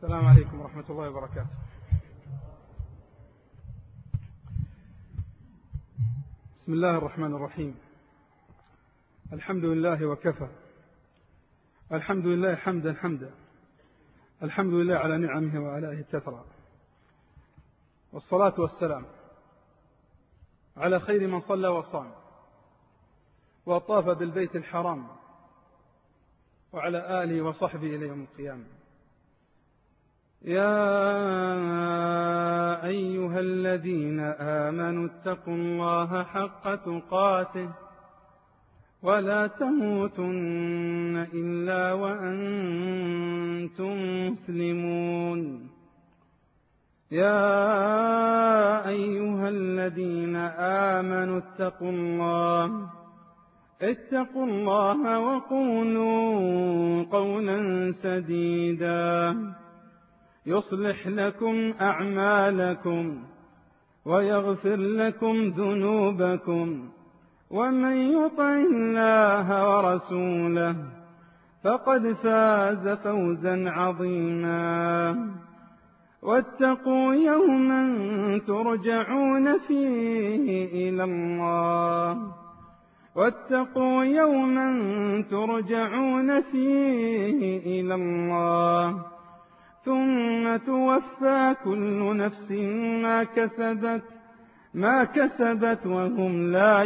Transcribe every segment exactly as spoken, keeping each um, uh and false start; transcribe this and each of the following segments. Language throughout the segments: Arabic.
السلام عليكم ورحمة الله وبركاته. بسم الله الرحمن الرحيم. الحمد لله وكفى، الحمد لله حمدا حمدا، الحمد لله على نعمه وآلائه الكثرى، والصلاة والسلام على خير من صلى وصام وطاف بالبيت الحرام وعلى آله وصحبه إلى يوم القيامة. يا أيها الذين آمنوا اتقوا الله حق تقاته ولا تموتن إلا وأنتم مسلمون. يا أيها الذين آمنوا اتقوا الله اتقوا الله وقولوا قولا سديدا يصلح لكم أعمالكم ويغفر لكم ذنوبكم، ومن يطع الله ورسوله فقد فاز فوزا عظيما. واتقوا يوما ترجعون فيه إلى الله واتقوا يوما ترجعون فيه إلى الله ثم توفى كل نفس ما كسبت ما كسبت وهم لا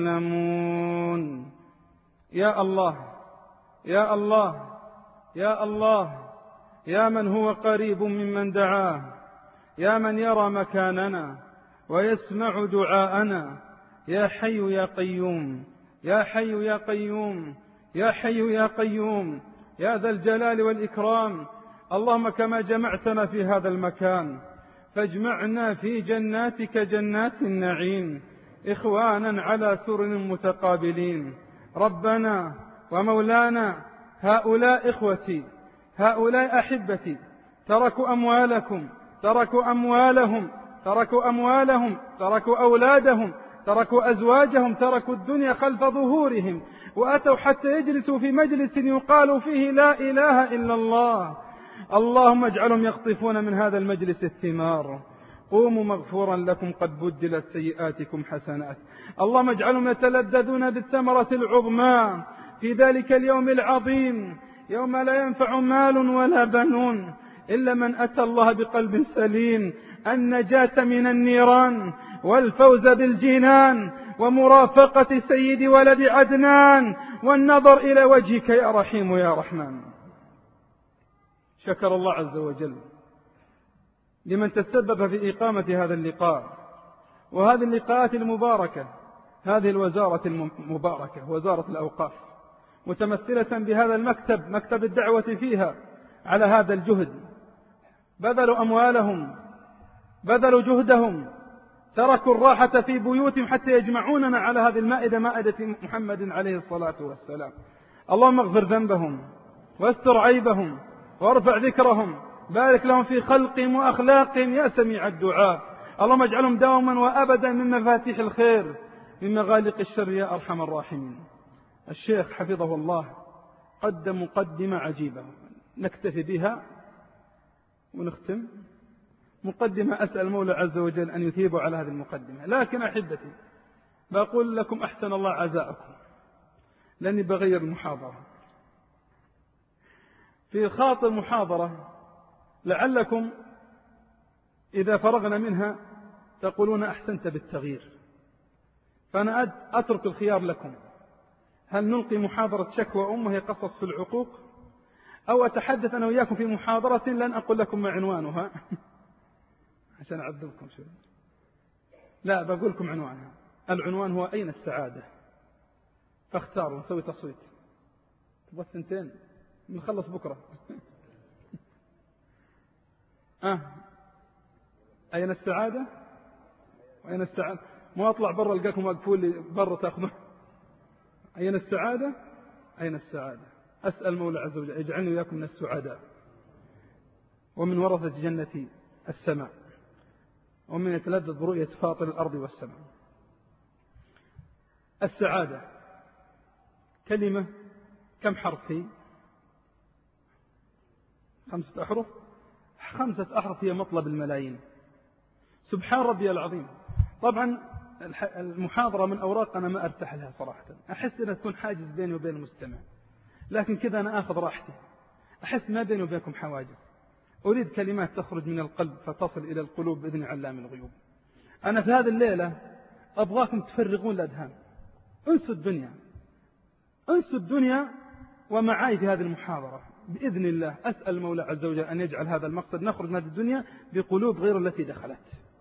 يظلمون. يا الله يا الله يا الله، يا من هو قريب ممن دعاه، يا من يرى مكاننا ويسمع دعاءنا، يا حي يا قيوم، يا حي يا قيوم، يا حي يا قيوم، يا ذا الجلال والإكرام. اللهم كما جمعتنا في هذا المكان فاجمعنا في جناتك جنات النعيم إخوانا على سرر متقابلين. ربنا ومولانا، هؤلاء إخوتي، هؤلاء أحبتي، تركوا أموالكم تركوا أموالهم تركوا أموالهم تركوا أولادهم تركوا أزواجهم، تركوا الدنيا خلف ظهورهم وأتوا حتى يجلسوا في مجلس يقال فيه لا إله إلا الله. اللهم اجعلهم يقطفون من هذا المجلس الثمار. قوموا مغفورا لكم قد بدلت سيئاتكم حسنات. اللهم اجعلهم يتلذذون بالثمرة العظمى في ذلك اليوم العظيم، يوم لا ينفع مال ولا بنون إلا من أتى الله بقلب سليم. النجاة من النيران والفوز بالجنان ومرافقة سيد ولد عدنان والنظر إلى وجهك يا رحيم يا رحمن. شكر الله عز وجل لمن تسبب في إقامة هذا اللقاء وهذه اللقاءات المباركة، هذه الوزارة المباركة وزارة الأوقاف متمثلة بهذا المكتب، مكتب الدعوة فيها، على هذا الجهد. بذلوا أموالهم، بذلوا جهدهم، تركوا الراحة في بيوتهم حتى يجمعوننا على هذه المائدة، مائدة محمد عليه الصلاة والسلام. اللهم اغفر ذنبهم واستر عيبهم وارفع ذكرهم، بارك لهم في خلقهم وأخلاق يا سميع الدعاء. اللهم اجعلهم دوما وأبدا من مفاتيح الخير من مغالق الشر يا أرحم الراحمين. الشيخ حفظه الله قدم مقدمة عجيبة نكتفي بها ونختم. مقدمة أسأل المولى عز وجل أن يثيب على هذه المقدمة، لكن أحبتي بقول لكم أحسن الله عزاءكم لأني بغير المحاضرة. في خاطر محاضرة لعلكم إذا فرغنا منها تقولون أحسنت بالتغيير، فأنا أترك الخيار لكم. هل نلقي محاضرة شكوى أمه قصص في العقوق، أو أتحدث أنا وإياكم في محاضرة لن أقول لكم ما عنوانها عشان أعذبكم شوي، لا بقول لكم عنوانها. العنوان هو أين السعادة؟ فاختاروا نسوي تصويت. تبغى الثنتين نخلص بكرة. آه. أين السعادة؟ وأين السعادة؟ ما أطلع برا ألقاكم واقفون لي برا تأخذون. أين السعادة؟ أين السعادة؟ أسأل مولى عز وجل يجعلني وياكم من السعداء ومن ورثة جنة السماء ومن يتلذذ برؤية فاطر الأرض والسماء. السعادة كلمة كم حرف هي؟ خمسة أحرف. خمسة أحرف هي مطلب الملايين. سبحان ربي العظيم. طبعا المحاضرة من أوراق أنا ما أرتاح لها صراحة، أحس أنها تكون حاجز بيني وبين المستمع، لكن كذا أنا أخذ راحتي، أحس ما بيني وبينكم حواجز. أريد كلمات تخرج من القلب فتصل إلى القلوب بإذن علام الغيوب. أنا في هذه الليلة أبغاكم تفرغون الأذهان، انسوا الدنيا، انسوا الدنيا ومعاي في هذه المحاضرة بإذن الله. أسأل المولى عز وجل أن يجعل هذا المقصد نخرج من هذه الدنيا بقلوب غير التي دخلت.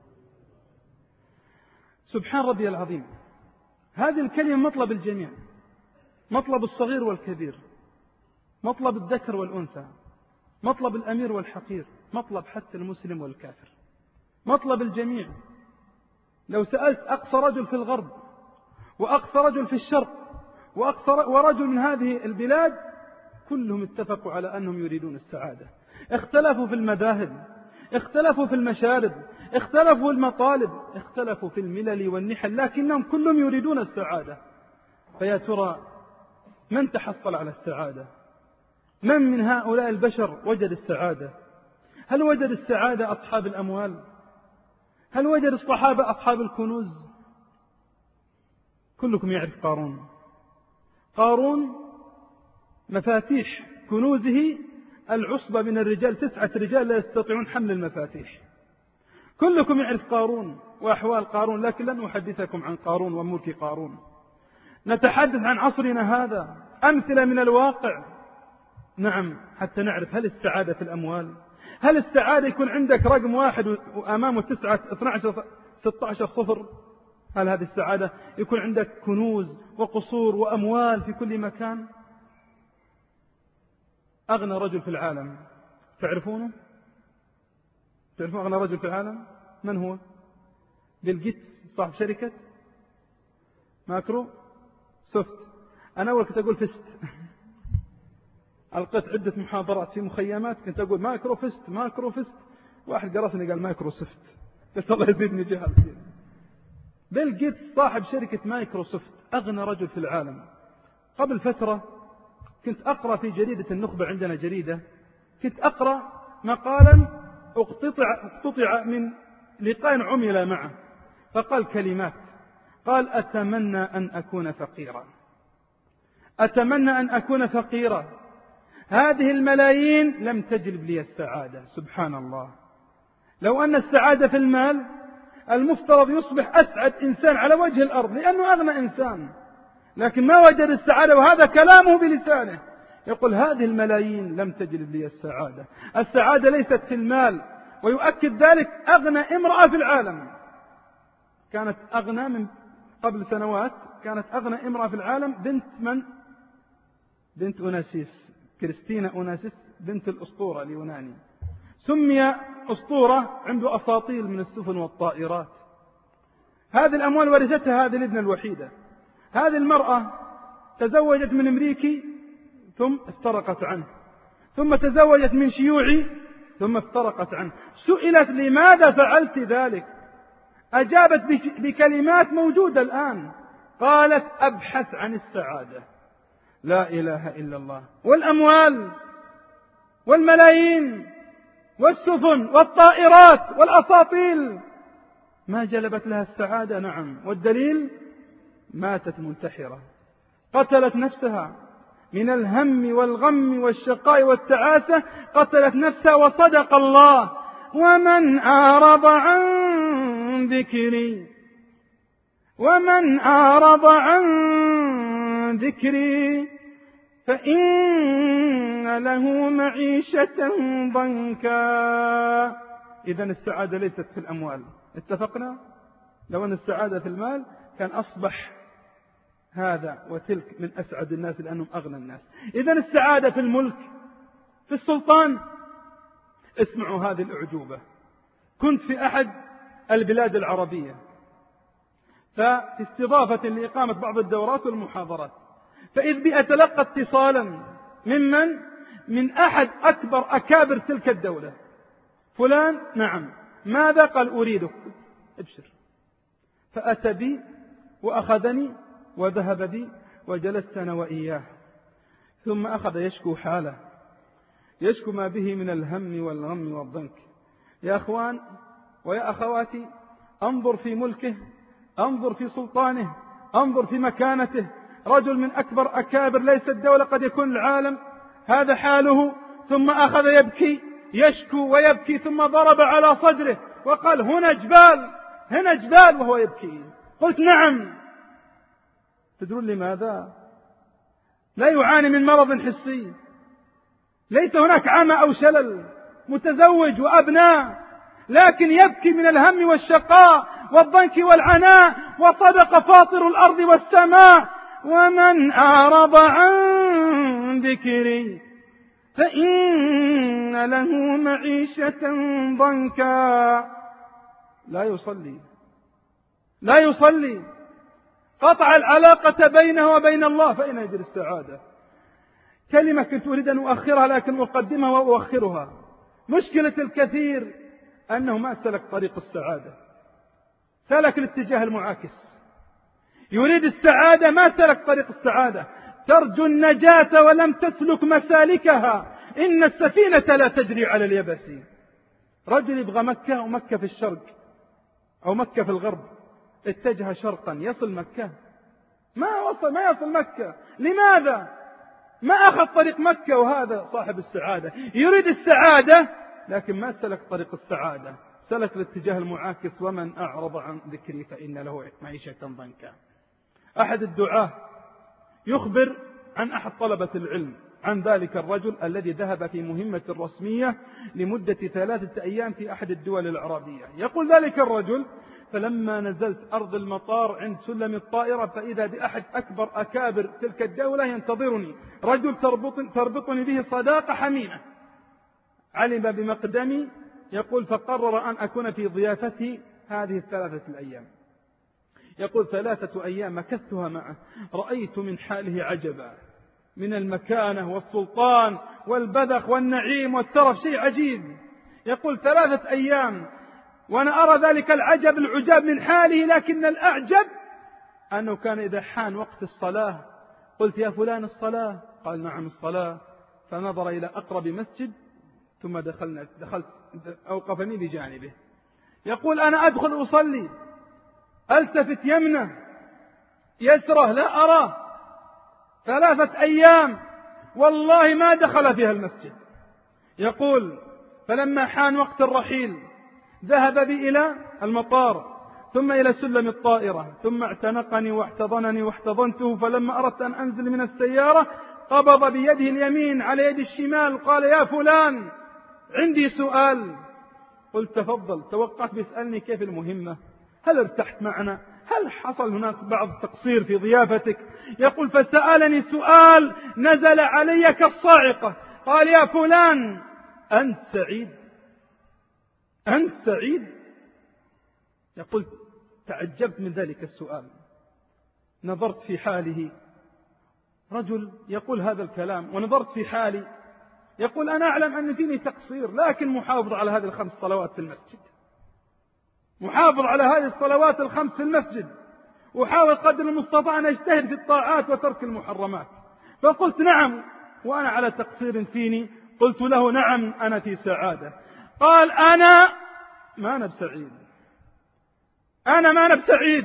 سبحان ربي العظيم. هذه الكلمة مطلب الجميع، مطلب الصغير والكبير، مطلب الذكر والأنثى، مطلب الأمير والحقير، مطلب حتى المسلم والكافر، مطلب الجميع. لو سألت أقصى رجل في الغرب وأقصى رجل في الشرق وأقصى ورجل من هذه البلاد، كلهم اتفقوا على أنهم يريدون السعادة. اختلفوا في المذاهب، اختلفوا في المشارب، اختلفوا في المطالب، اختلفوا في الملل والنحل، لكنهم كلهم يريدون السعادة. فيا ترى من تحصل على السعادة؟ من من هؤلاء البشر وجد السعادة؟ هل وجد السعادة أصحاب الأموال؟ هل وجد الصحابة أصحاب الكنوز؟ كلكم يعرف قارون. قارون مفاتيح كنوزه العصبة من الرجال، تسعة رجال لا يستطيعون حمل المفاتيح. كلكم يعرف قارون وأحوال قارون، لكن لن أحدثكم عن قارون وملك قارون. نتحدث عن عصرنا هذا، أمثلة من الواقع. نعم، حتى نعرف هل السعادة في الأموال؟ هل السعادة يكون عندك رقم واحد وأمامه تسعة اثنى عشر ستة عشر صفر؟ هل هذه السعادة يكون عندك كنوز وقصور وأموال في كل مكان؟ أغنى رجل في العالم تعرفونه؟ تعرفون أغنى رجل في العالم من هو؟ بيل جيتس، صاحب شركة مايكرو سوفت. أنا أول كنت أقول فيست ألقيت عدة محاضرات في مخيمات كنت أقول مايكرو فيست مايكرو فيست، واحد قرصني قال مايكرو سوفت، قلت الله يزيدني جهل. بيل جيتس صاحب شركة مايكروسوفت، أغنى رجل في العالم. قبل فترة كنت أقرأ في جريدة النخبة، عندنا جريدة، كنت أقرأ مقالا اقتطع, اقتطع من لقاء عمل معه، فقال كلمات، قال أتمنى أن أكون فقيرا، أتمنى أن أكون فقيرا، هذه الملايين لم تجلب لي السعادة. سبحان الله. لو أن السعادة في المال المفترض يصبح أسعد إنسان على وجه الأرض لأنه أغنى إنسان، لكن ما وجد السعادة، وهذا كلامه بلسانه، يقول هذه الملايين لم تجلب لي السعادة. السعادة ليست في المال، ويؤكد ذلك أغنى امرأة في العالم، كانت أغنى من قبل سنوات، كانت أغنى امرأة في العالم، بنت من؟ بنت أوناسيس، كريستينا أوناسيس، بنت الأسطورة اليوناني. سمي أسطورة عنده أساطيل من السفن والطائرات. هذه الأموال ورثتها هذه الابنة الوحيدة. هذه المرأة تزوجت من أمريكي ثم افترقت عنه، ثم تزوجت من شيوعي ثم افترقت عنه. سئلت لماذا فعلت ذلك؟ أجابت بكلمات موجودة الآن، قالت أبحث عن السعادة. لا إله إلا الله. والأموال والملايين والسفن والطائرات والأساطيل ما جلبت لها السعادة. نعم، والدليل ماتت منتحرة، قتلت نفسها من الهم والغم والشقاء والتعاسة، قتلت نفسها. وصدق الله: ومن أعرض عن ذكري ومن أعرض عن ذكري فإن له معيشة ضنكا. إذن السعادة ليست في الأموال، اتفقنا؟ لو أن السعادة في المال كان أصبح هذا وتلك من أسعد الناس لأنهم أغنى الناس. إذن السعادة في الملك، في السلطان. اسمعوا هذه الأعجوبة. كنت في أحد البلاد العربية ففي استضافة لإقامة بعض الدورات والمحاضرات، فإذ بي أتلقى اتصالا ممن من أحد أكبر أكابر تلك الدولة. فلان، نعم، ماذا؟ قال أريدك، ابشر. فأتى بي وأخذني وذهب بي وجلست أنا وإياه، ثم أخذ يشكو حاله، يشكو ما به من الهم والغم والضنك. يا أخوان ويا أخواتي، انظر في ملكه، انظر في سلطانه، انظر في مكانته. رجل من أكبر أكابر ليس الدولة، قد يكون العالم، هذا حاله، ثم أخذ يبكي يشكو ويبكي، ثم ضرب على صدره وقال هنا جبال، هنا جبال، وهو يبكي. قلت نعم. تدرون لماذا؟ لا يعاني من مرض حسي، ليس هناك عمى أو شلل، متزوج وأبناء، لكن يبكي من الهم والشقاء والضنك والعناء. وصدق فاطر الأرض والسماء: ومن أعرض عن ذكري فإن له معيشة ضنكا. لا يصلي، لا يصلي، قطع العلاقة بينه وبين الله، فإن يجري السعادة. كلمة كنت أريد أن أؤخرها لكن أقدمها وأؤخرها. مشكلة الكثير أنه ما سلك طريق السعادة، سلك الاتجاه المعاكس. يريد السعادة ما سلك طريق السعادة، ترجو النجاة ولم تسلك مسالكها. إن السفينة لا تجري على اليبس. رجل يبغى مكة ومكة في الشرق أو مكة في الغرب، اتجه شرقا يصل مكة؟ ما وصل، ما يصل مكة. لماذا؟ ما أخذ طريق مكة. وهذا صاحب السعادة، يريد السعادة لكن ما سلك طريق السعادة، سلك الاتجاه المعاكس. ومن أعرض عن ذكري فإن له معيشة ضنكا. أحد الدعاة يخبر عن أحد طلبة العلم عن ذلك الرجل الذي ذهب في مهمة رسمية لمدة ثلاثة أيام في أحد الدول العربية. يقول ذلك الرجل: فلما نزلت أرض المطار عند سلم الطائرة فإذا بأحد أكبر أكابر تلك الدولة ينتظرني، رجل تربطني به صداقة حميمة، علم بمقدمي. يقول: فقرر أن أكون في ضيافته هذه الثلاثة الأيام. يقول: ثلاثة أيام مكثتها معه، رأيت من حاله عجبا، من المكانة والسلطان والبذخ والنعيم والترف، شيء عجيب. يقول: ثلاثة أيام وأنا أرى ذلك العجب العجاب من حاله، لكن الأعجب أنه كان إذا حان وقت الصلاة قلت: يا فلان الصلاة؟ قال: نعم الصلاة. فنظر إلى أقرب مسجد ثم دخلنا دخلت أوقفني بجانبه. يقول: أنا أدخل أصلي، ألتفت يمنه يسره لا أراه، ثلاثة أيام والله ما دخل فيها المسجد. يقول: فلما حان وقت الرحيل ذهب بي إلى المطار ثم إلى سلم الطائرة، ثم اعتنقني واحتضنني واحتضنته. فلما أردت أن أنزل من السيارة قبض بيده اليمين على يد الشمال، قال: يا فلان عندي سؤال. قلت: تفضل. توقعت بيسألني كيف المهمة، هل ارتحت معنا، هل حصل هناك بعض تقصير في ضيافتك. يقول: فسألني سؤال نزل علي كالصاعقة، قال: يا فلان أنت سعيد؟ أنت سعيد؟ يقول: تعجبت من ذلك السؤال، نظرت في حاله، رجل يقول هذا الكلام، ونظرت في حالي. يقول: أنا أعلم أن فيني تقصير، لكن محافظ على هذه الخمس صلوات في المسجد، محافظ على هذه الصلوات الخمس في المسجد، وحاول قدر المستطاع أن أجتهد في الطاعات وترك المحرمات. فقلت: نعم وأنا على تقصير فيني. قلت له: نعم أنا في سعادة. قال: أنا ما أنا بسعيد، أنا ما أنا بسعيد.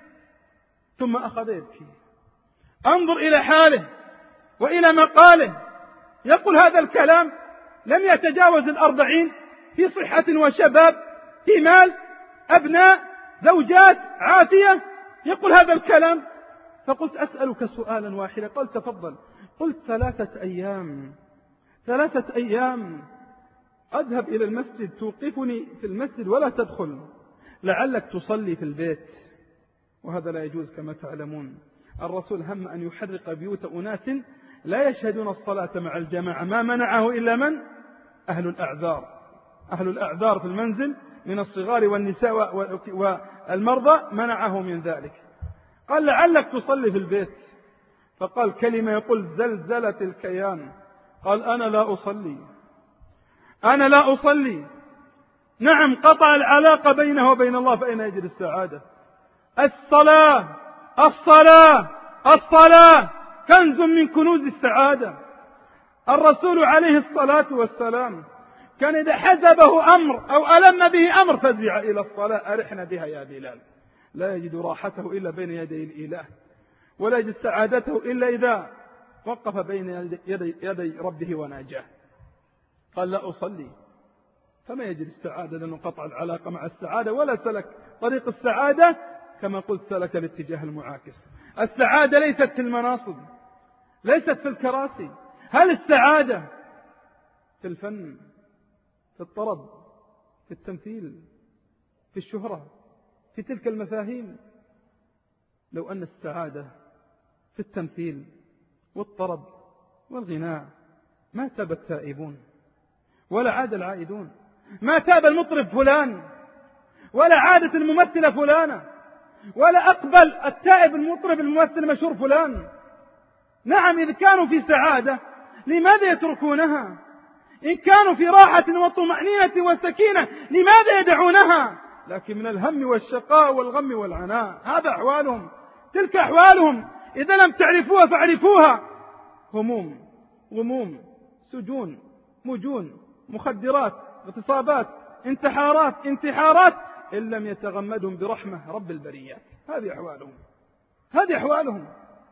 ثم أخذ يبكي. انظر إلى حاله وإلى مقاله. يقول هذا الكلام لم يتجاوز الأربعين، في صحة وشباب، في مال، أبناء، زوجات، عافية، يقول هذا الكلام. فقلت: أسألك سؤالا واحدا. قال: تفضل. قلت: ثلاثة أيام ثلاثة أيام أذهب إلى المسجد، توقفني في المسجد ولا تدخل، لعلك تصلي في البيت، وهذا لا يجوز كما تعلمون. الرسول هم أن يحرق بيوت أناس لا يشهدون الصلاة مع الجماعة، ما منعه إلا من؟ أهل الأعذار. أهل الأعذار في المنزل من الصغار والنساء والمرضى منعه من ذلك. قال: لعلك تصلي في البيت. فقال كلمة يقول زلزلة الكيان. قال: أنا لا أصلي، أنا لا أصلي. نعم، قطع العلاقة بينه وبين الله، فأين يجد السعادة؟ الصلاة الصلاة الصلاة كنز من كنوز السعادة. الرسول عليه الصلاة والسلام كان إذا حزبه أمر أو ألم به أمر فزع إلى الصلاة: أرحنا بها يا بلال. لا يجد راحته إلا بين يدي الإله، ولا يجد سعادته إلا إذا وقف بين يدي, يدي ربه وناجاه. قال: لا أصلي، فما يجد السعادة لأنه قطع العلاقة مع السعادة ولا سلك طريق السعادة، كما قلت سلك الاتجاه المعاكس. السعادة ليست في المناصب، ليست في الكراسي. هل السعادة في الفن، في الطرب، في التمثيل، في الشهرة، في تلك المفاهيم؟ لو أن السعادة في التمثيل والطرب والغناء ما تاب التائبون ولا عاد العائدون، ما تاب المطرب فلان ولا عادت الممثلة فلانة، ولا أقبل التائب المطرب الممثل المشهور فلان. نعم، إذ كانوا في سعادة لماذا يتركونها؟ إن كانوا في راحة وطمأنينة وسكينة لماذا يدعونها؟ لكن من الهم والشقاء والغم والعناء، هذا أحوالهم، تلك أحوالهم. إذا لم تعرفوها فاعرفوها: هموم، غموم، سجون، مجون، مخدرات، اغتصابات، انتحارات، انتحارات، إن لم يتغمدهم برحمة رب البريات. هذه أحوالهم، هذه أحوالهم.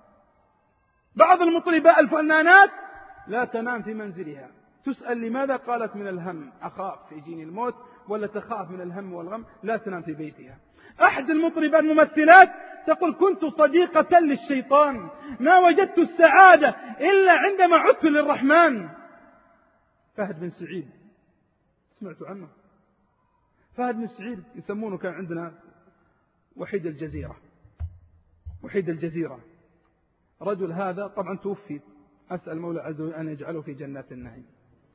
بعض المطربات الفنانات لا تنام في منزلها، تسأل لماذا؟ قالت: من الهم، أخاف يجيني الموت، ولا تخاف من الهم والغم، لا تنام في بيتها. أحد المطربات الممثلات تقول: كنت صديقة للشيطان، ما وجدت السعادة إلا عندما عدت للرحمن. فهد بن سعيد، سمعتوا عنه؟ فهد بن سعيد يسمونه، كان عندنا وحيد الجزيرة، وحيد الجزيرة. رجل هذا طبعا توفي، أسأل المولى عز وجل أن يجعله في جنات النعيم.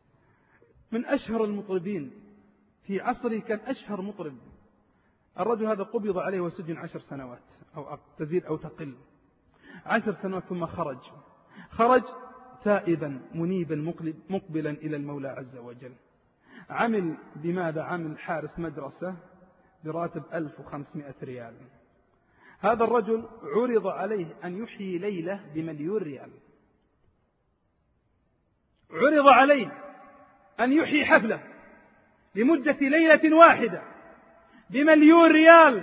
من أشهر المطربين في عصره، كان أشهر مطرب. الرجل هذا قبض عليه وسجن عشر سنوات أو تزيد أو تقل، عشر سنوات، ثم خرج خرج تائبا منيبا مقبلا إلى المولى عز وجل. عمل بماذا؟ عمل حارس مدرسة براتب ألف وخمسمائة ريال. هذا الرجل عرض عليه أن يحيي ليلة بمليون ريال، عرض عليه أن يحيي حفلة لمدة ليلة واحدة بمليون ريال،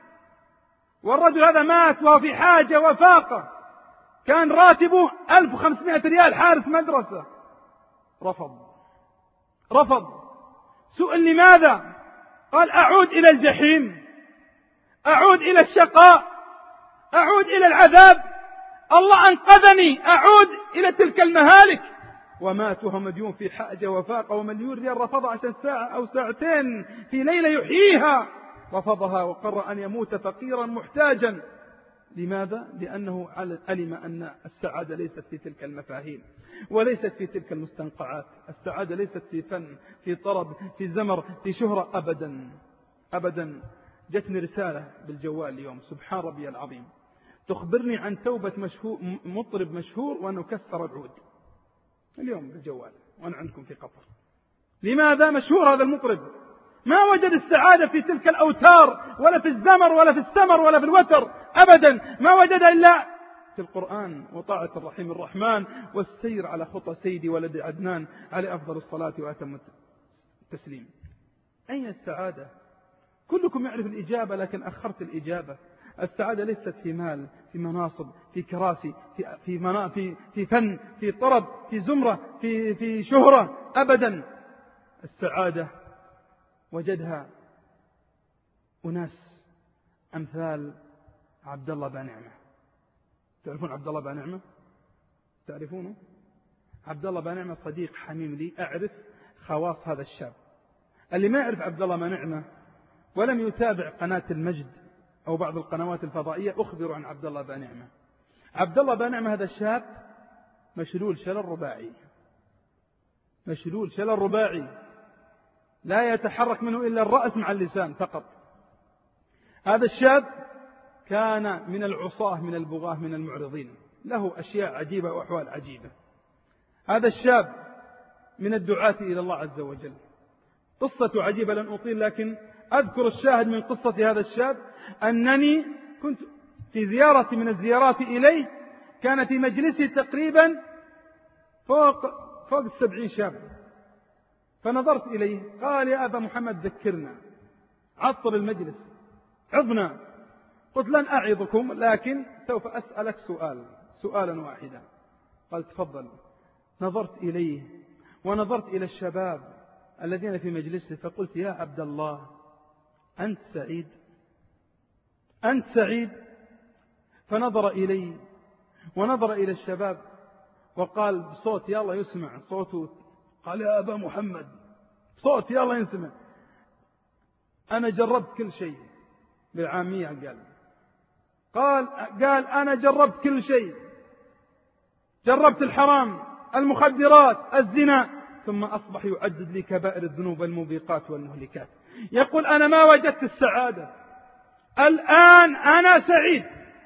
والرجل هذا مات وهو في حاجة وفاقة، كان راتبه ألف وخمسمائة ريال، حارس مدرسة. رفض رفض سئل: لماذا؟ قال: أعود إلى الجحيم، أعود إلى الشقاء، أعود إلى العذاب، الله أنقذني، أعود إلى تلك المهالك. ومات وهو مديون في حاجة وفاقة، ومليون ريال رفضها عشان ساعة أو ساعتين في ليلة يحييها، رفضها وقرر أن يموت فقيرا محتاجا. لماذا؟ لأنه علم أن السعادة ليست في تلك المفاهيم، وليست في تلك المستنقعات. السعادة ليست في فن، في طرب، في زمر، في شهرة، أبدا أبدا. جتني رسالة بالجوال اليوم، سبحان ربي العظيم، تخبرني عن توبة مشهور مطرب مشهور وأنه كسر العود اليوم بالجوال وأنا عندكم في قطر. لماذا؟ مشهور هذا المطرب، ما وجد السعادة في تلك الأوتار، ولا في الزمر، ولا في السمر، ولا في الوتر، أبدا ما وجد إلا في القرآن وطاعة الرحيم الرحمن والسير على خطى سيدي ولد عدنان عليه أفضل الصلاة وأتم التسليم. أين السعادة؟ كلكم يعرف الإجابة لكن أخرت الإجابة. السعادة ليست في مال، في مناصب، في كراسي، في في منا في في فن، في طرب، في زمرة، في في شهرة، أبدا. السعادة وجدها أناس أمثال عبد الله بن نعمة. تعرفون عبد الله بن نعمة؟ تعرفونه؟ عبد الله بن نعمة صديق حميم لي، أعرف خواص هذا الشاب. اللي ما يعرف عبد الله بن نعمة ولم يتابع قناة المجد أو بعض القنوات الفضائية، أخبر عن عبد الله بن نعمة. عبد الله بن نعمة هذا الشاب مشلول شلل رباعي، مشلول شلل رباعي، لا يتحرك منه إلا الرأس مع اللسان فقط. هذا الشاب كان من العصاة، من البغاة، من المعرضين، له أشياء عجيبة وأحوال عجيبة. هذا الشاب من الدعاة إلى الله عز وجل. قصة عجيبة لن أطيل، لكن أذكر الشاهد من قصة هذا الشاب. أنني كنت في زيارة من الزيارات إليه، كان في مجلسه تقريبا فوق فوق السبعين شاب. فنظرت إليه قال يا أبا محمد ذكرنا، عطر المجلس، عظنا. قلت لن أعظكم لكن سوف أسألك سؤال سؤالا واحدا. قال تفضل. نظرت إليه ونظرت إلى الشباب الذين في مجلسه فقلت يا عبد الله أنت سعيد؟ أنت سعيد؟ فنظر إلي ونظر إلى الشباب وقال بصوت يلا يسمع صوته، قال يا أبا محمد صوت يلا يسمع، أنا جربت كل شيء. بالعامية قال قال قال أنا جربت كل شيء، جربت الحرام، المخدرات، الزنا، ثم أصبح يعدد لي كبائر الذنوب الموبقات والمهلكات. يقول أنا ما وجدت السعادة، الآن أنا سعيد.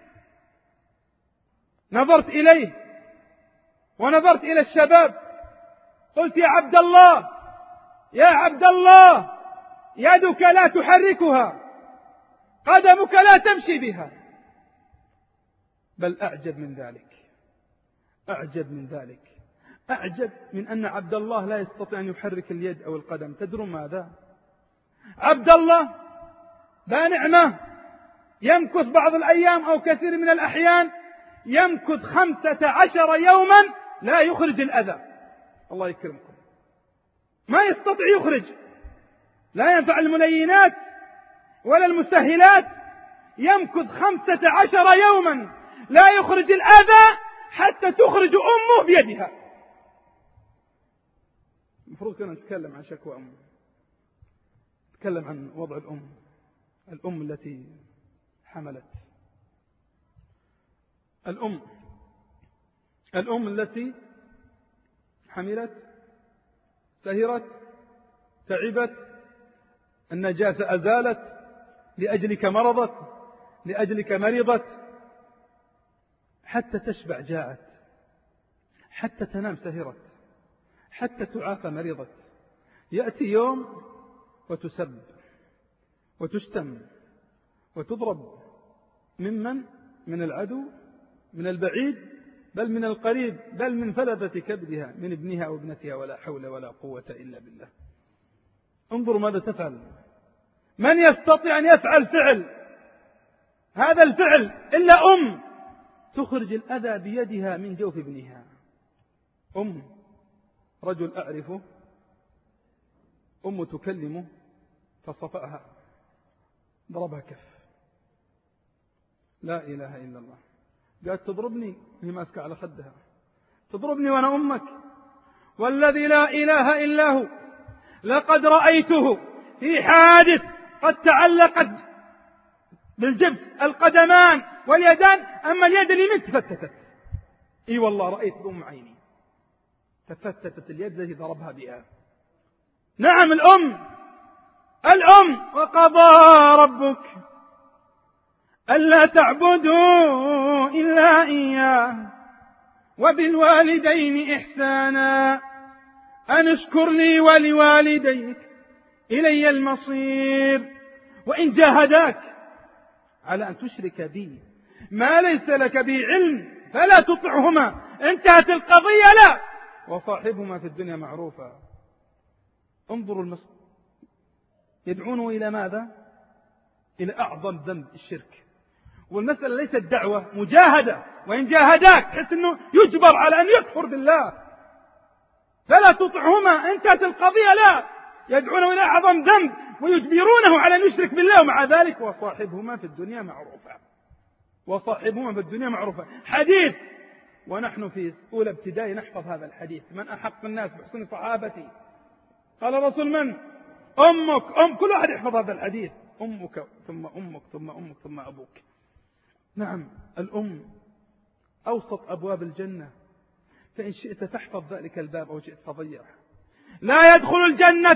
نظرت إليه ونظرت إلى الشباب قلت يا عبد الله يا عبد الله يدك لا تحركها، قدمك لا تمشي بها. بل أعجب من ذلك أعجب من ذلك أعجب من أن عبد الله لا يستطيع أن يحرك اليد أو القدم. تدرون ماذا؟ عبد الله ذا نعمة يمكث بعض الأيام أو كثير من الأحيان يمكث خمسة عشر يوما لا يخرج الأذى. الله يكرمكم، ما يستطيع يخرج، لا ينفع الملينات ولا المسهلات. يمكث خمسة عشر يوما لا يخرج الأذى حتى تخرج أمه بيدها. المفروض كنا نتكلم عن شكوى أمه، نتكلم عن وضع الأم، الأم التي حملت، الأم الأم التي حملت، سهرت، تعبت، النجاسة أزالت، لأجلك مرضت، لأجلك مرضت، حتى تشبع جاءت، حتى تنام سهرت، حتى تعافى مرضت. يأتي يوم وتسب وتشتم وتضرب، ممن؟ من العدو، من البعيد، بل من القريب، بل من فلذة كبدها، من ابنها أو ابنتها، ولا حول ولا قوة إلا بالله. انظروا ماذا تفعل. من يستطيع أن يفعل فعل هذا الفعل إلا أم تخرج الأذى بيدها من جوف ابنها؟ أم، رجل أعرفه، أم تكلمه فصفأها، ضربها كف، لا إله إلا الله. قالت تضربني، هي ماسكة على خدها، تضربني وأنا أمك؟ والذي لا إله إلا هو لقد رأيته في حادث قد تعلقت بالجبس القدمان واليدان، أما اليد اليمين تفتتت. إي والله رأيت بأم عيني، تفتتت اليد التي ضربها بها. نعم الأم الأم وقضى ربك ألا تعبدوا إلا إياه وبالوالدين إحسانا أن اشكر لي ولوالديك إلي المصير وإن جاهداك على أن تشرك بي ما ليس لك به علم فلا تطعهما. انتهت القضية. لا، وصاحبهما في الدنيا معروفا. انظروا المصر يدعونه إلى ماذا؟ إلى أعظم ذنب، الشرك. والمسألة ليست دعوة، مجاهدة. وإن جاهداك تحس أنه يجبر على أن يكفر بالله، فلا تطعهما. انتهت القضية. لا، يدعونه إلى أعظم ذنب ويجبرونه على أن يشرك بالله، ومع ذلك وصاحبهما في الدنيا معروفة. وصاحبهما في الدنيا معروفة. حديث، ونحن في أولى ابتدائي نحفظ هذا الحديث: من أحق الناس بحسن صحابتي؟ قال الرسول: من؟ أمك. أم كل واحد يحفظ هذا الحديث: أمك ثم أمك ثم أمك ثم أبوك. نعم، الأم أوسط أبواب الجنة، فإن شئت تحفظ ذلك الباب أو شئت فضيعه. لا يدخل الجنة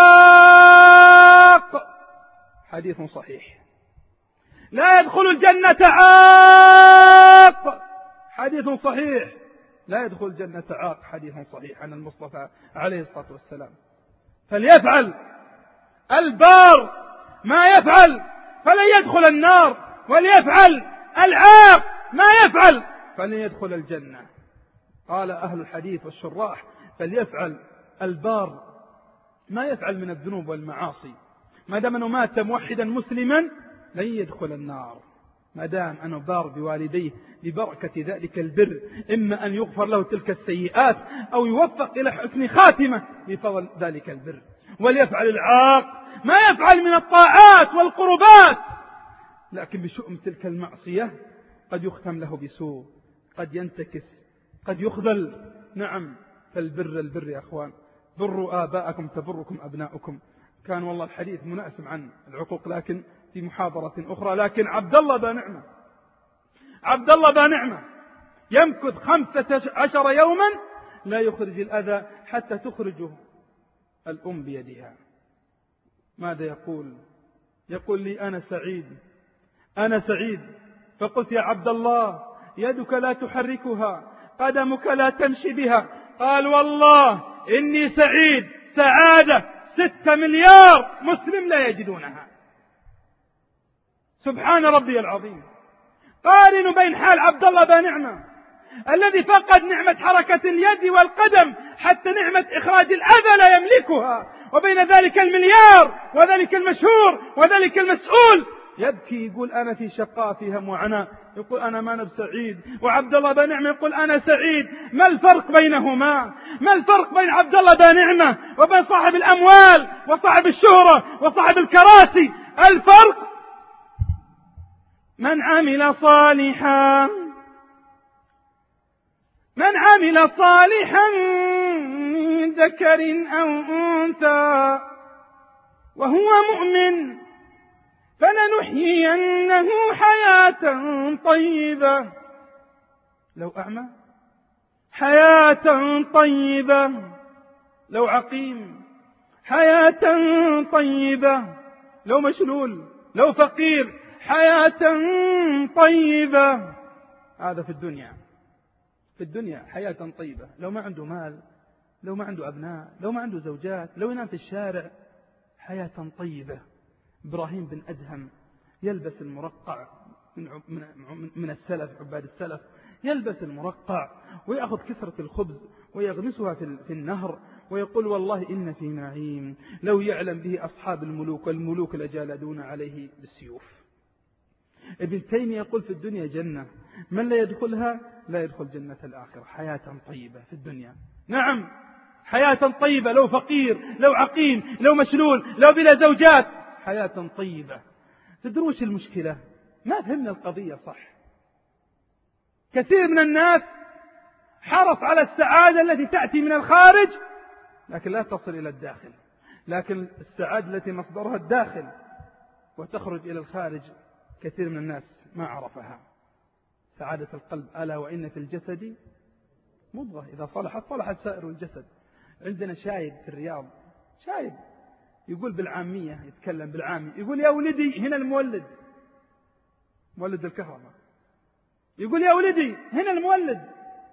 عاق، حديث صحيح. لا يدخل الجنة عاق، حديث صحيح. لا يدخل الجنة عاق، حديث صحيح عن المصطفى عليه الصلاة والسلام. فليفعل البار ما يفعل فلن يدخل النار، وليفعل العاق ما يفعل فلن يدخل الجنة. قال أهل الحديث والشراح: فليفعل البار ما يفعل من الذنوب والمعاصي، ما دام أنه مات موحدا مسلما لن يدخل النار، ما دام أنه بار بوالديه ببركة ذلك البر، إما أن يغفر له تلك السيئات أو يوفق إلى حسن خاتمة بفضل ذلك البر. وليفعل العاق ما يفعل من الطاعات والقربات، لكن بشؤم تلك المعصية قد يختم له بسوء، قد ينتكس، قد يخذل. نعم، فالبر البر يا أخوان، بروا آباءكم تبركم أبناؤكم. كان والله الحديث مناسب عن العقوق لكن في محاضرة أخرى. لكن عبد الله با نعمة، عبد الله با نعمة يمكث خمسة عشر يوما لا يخرج الأذى حتى تخرجه الأم بيدها. ماذا يقول؟ يقول لي أنا سعيد، أنا سعيد. فقلت يا عبد الله يدك لا تحركها، قدمك لا تمشي بها. قال والله إني سعيد سعادة ستة مليار مسلم لا يجدونها. سبحان ربي العظيم. قارنوا بين حال عبد الله بنعمة الذي فقد نعمة حركة اليد والقدم حتى نعمة إخراج الأذى لا يملكها، وبين ذلك المليار وذلك المشهور وذلك المسؤول يبكي يقول أنا في شقاء في هم وعناء، يقول أنا ما نب سعيد. وعبد الله بنعمة يقول أنا سعيد. ما الفرق بينهما؟ ما الفرق بين عبد الله بنعمة وبين صاحب الأموال وصاحب الشهرة وصاحب الكراسي؟ الفرق من عمل صالحا من عمل صالحا من ذكر أو أنثى وهو مؤمن فلنحيينه حياة طيبة. لو أعمى حياة طيبة، لو عقيم حياة طيبة، لو مشلول لو فقير حياة طيبة. هذا في الدنيا، في الدنيا حياة طيبة. لو ما عنده مال، لو ما عنده أبناء، لو ما عنده زوجات، لو ينام في الشارع، حياة طيبة. إبراهيم بن أدهم يلبس المرقع من من السلف، عباد السلف، يلبس المرقع ويأخذ كسرة الخبز ويغمسها في النهر ويقول والله إن في نعيم لو يعلم به أصحاب الملوك والملوك لجالدون عليه بالسيوف. ابن تيمية يقول في الدنيا جنة من لا يدخلها لا يدخل جنة الآخرة. حياة طيبة في الدنيا، نعم حياة طيبة، لو فقير لو عقيم لو مشلول لو بلا زوجات، حياة طيبة. تدروش المشكلة؟ ما فهمنا القضية صح. كثير من الناس حرص على السعادة التي تأتي من الخارج لكن لا تصل إلى الداخل، لكن السعادة التي مصدرها الداخل وتخرج إلى الخارج كثير من الناس ما عرفها. سعادة القلب ألا وإن في الجسد مضغة إذا صلحت صلحت سائر الجسد. عندنا شايب في الرياض، شايب يقول بالعامية، يتكلم بالعامي، يقول يا ولدي هنا المولد، مولد الكهرباء، يقول يا ولدي هنا المولد.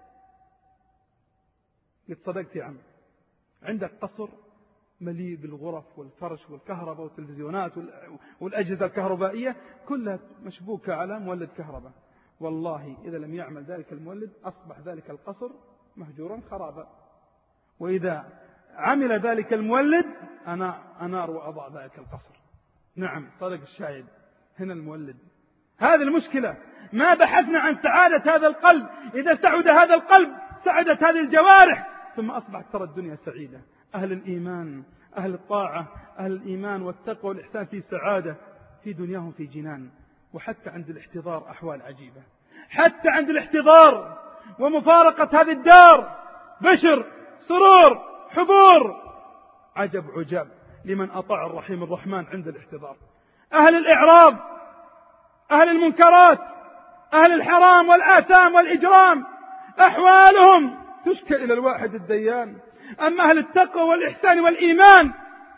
قلت صدقت يا عم، عندك قصر مليء بالغرف والفرش والكهرباء والتلفزيونات والأجهزة الكهربائية كلها مشبوكة على مولد كهرباء. والله إذا لم يعمل ذلك المولد أصبح ذلك القصر مهجورا خرابا، وإذا عمل ذلك المولد أنا أنار وأضع ذلك القصر. نعم صدق الشاهد، هنا المولد. هذه المشكلة، ما بحثنا عن سعادة هذا القلب. إذا سعد هذا القلب سعدت هذه الجوارح، ثم أصبحت ترى الدنيا سعيدة. أهل الإيمان، أهل الطاعة، أهل الإيمان والتقوى والإحسان في سعادة في دنياهم في جنان. وحتى عند الاحتضار أحوال عجيبة، حتى عند الاحتضار ومفارقة هذه الدار بشر سرور حبور عجب عجاب لمن أطاع الرحيم الرحمن عند الاحتضار. أهل الإعراض، أهل المنكرات، أهل الحرام والآثام والإجرام أحوالهم تشكى إلى الواحد الديان. أما أهل التقوى والإحسان والإيمان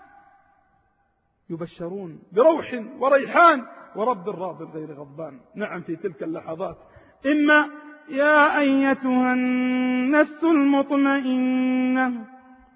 يبشرون بروح وريحان ورب راض غير غضبان. نعم في تلك اللحظات إما يا أيتها النفس المطمئنة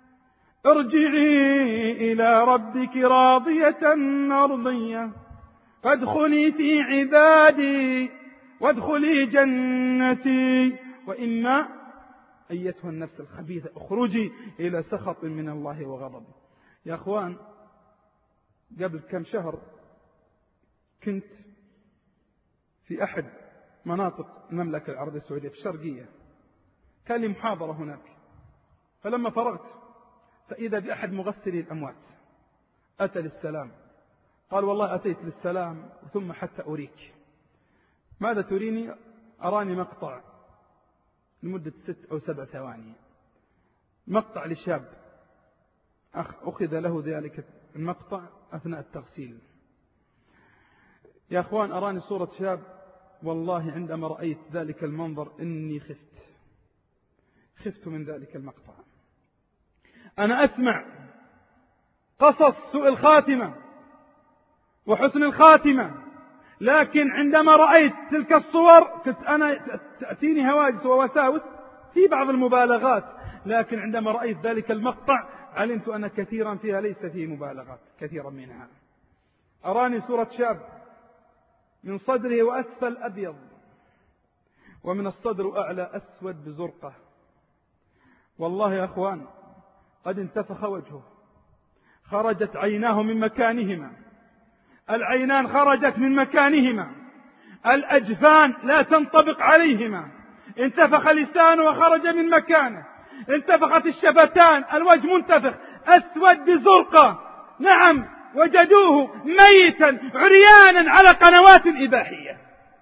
ارجعي إلى ربك راضية مرضية فادخلي في عبادي وادخلي جنتي، وإما أيتها النفس الخبيثة اخرجي إلى سخط من الله وغضب. يا أخوان، قبل كم شهر كنت في أحد مناطق المملكة العربية السعودية في الشرقية، كان لي محاضرة هناك، فلما فرغت فإذا بأحد مغسلي الأموات أتى للسلام، قال والله أتيت للسلام ثم حتى أريك. ماذا تريني؟ أراني مقطع لمدة ست أو سبع ثواني، مقطع لشاب أخذ له ذلك المقطع أثناء التغسيل. يا أخوان، أراني صورة شاب، والله عندما رأيت ذلك المنظر إني خفت خفت من ذلك المقطع. أنا أسمع قصص سوء الخاتمة وحسن الخاتمة، لكن عندما رأيت تلك الصور كنت أنا تأتيني هواجس ووساوس في بعض المبالغات، لكن عندما رأيت ذلك المقطع علمت أن كثيرا فيها ليس فيه مبالغات، كثيرا منها. أراني صورة شاب من صدره وأسفل أبيض، ومن الصدر أعلى أسود بزرقة. والله يا أخوان قد انتفخ وجهه، خرجت عيناه من مكانهما، العينان خرجت من مكانهما، الأجفان لا تنطبق عليهما، انتفخ لسانه وخرج من مكانه، انتفخت الشفتان، الوجه منتفخ أسود بزرقة. نعم، وجدوه ميتا عريانا على قنوات إباحية.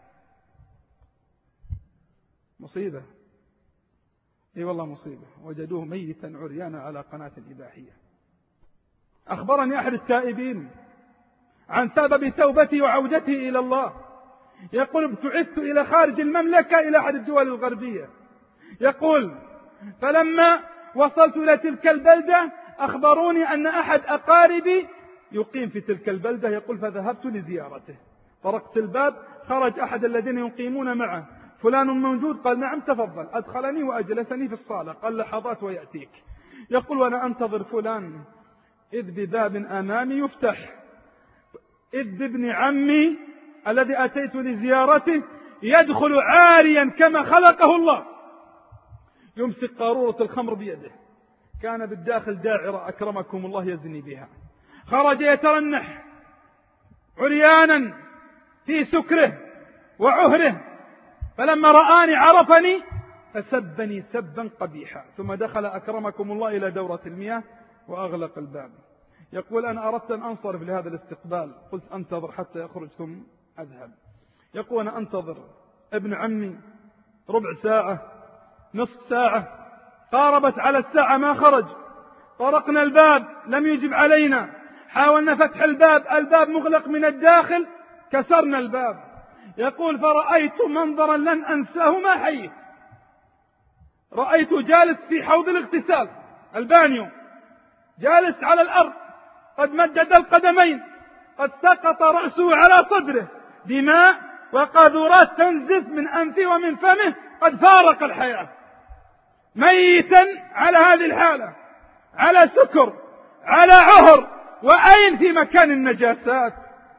مصيبة، اي والله مصيبة، وجدوه ميتا عريانا على قناة إباحية. أخبرني أحد التائبين عن سبب توبته وعودته إلى الله، يقول ابتعثت إلى خارج المملكة إلى أحد الدول الغربية، يقول فلما وصلت إلى تلك البلدة أخبروني أن أحد أقاربي يقيم في تلك البلدة، يقول فذهبت لزيارته، طرقت الباب، خرج أحد الذين يقيمون معه، فلان موجود؟ قال نعم تفضل. أدخلني وأجلسني في الصالة، قال لحظات ويأتيك. يقول وأنا أنتظر فلان إذ بباب أمامي يفتح، إذ بابن عمي الذي أتيت لزيارته يدخل عاريا كما خلقه الله، يمسك قارورة الخمر بيده، كان بالداخل داعرة أكرمكم الله يزني بها، خرج يترنح عريانا في سكره وعهره، فلما رآني عرفني فسبني سبا قبيحا، ثم دخل أكرمكم الله إلى دورة المياه وأغلق الباب. يقول أنا أردت أن أنصرف لهذا الاستقبال، قلت أنتظر حتى يخرج ثم أذهب. يقول أنا أنتظر ابن عمي ربع ساعة نصف ساعة، قاربت على الساعة ما خرج، طرقنا الباب لم يجب علينا، حاولنا فتح الباب، الباب مغلق من الداخل، كسرنا الباب. يقول فرأيت منظرا لن أنساه ما حييت، رأيت جالس في حوض الاغتسال البانيو، جالس على الأرض قد مدد القدمين، قد سقط رأسه على صدره، دماء وقاذورات تنزف من أنفه ومن فمه، قد فارق الحياة، ميتا على هذه الحالة، على سكر، على عهر، وأين في مكان النجاسات.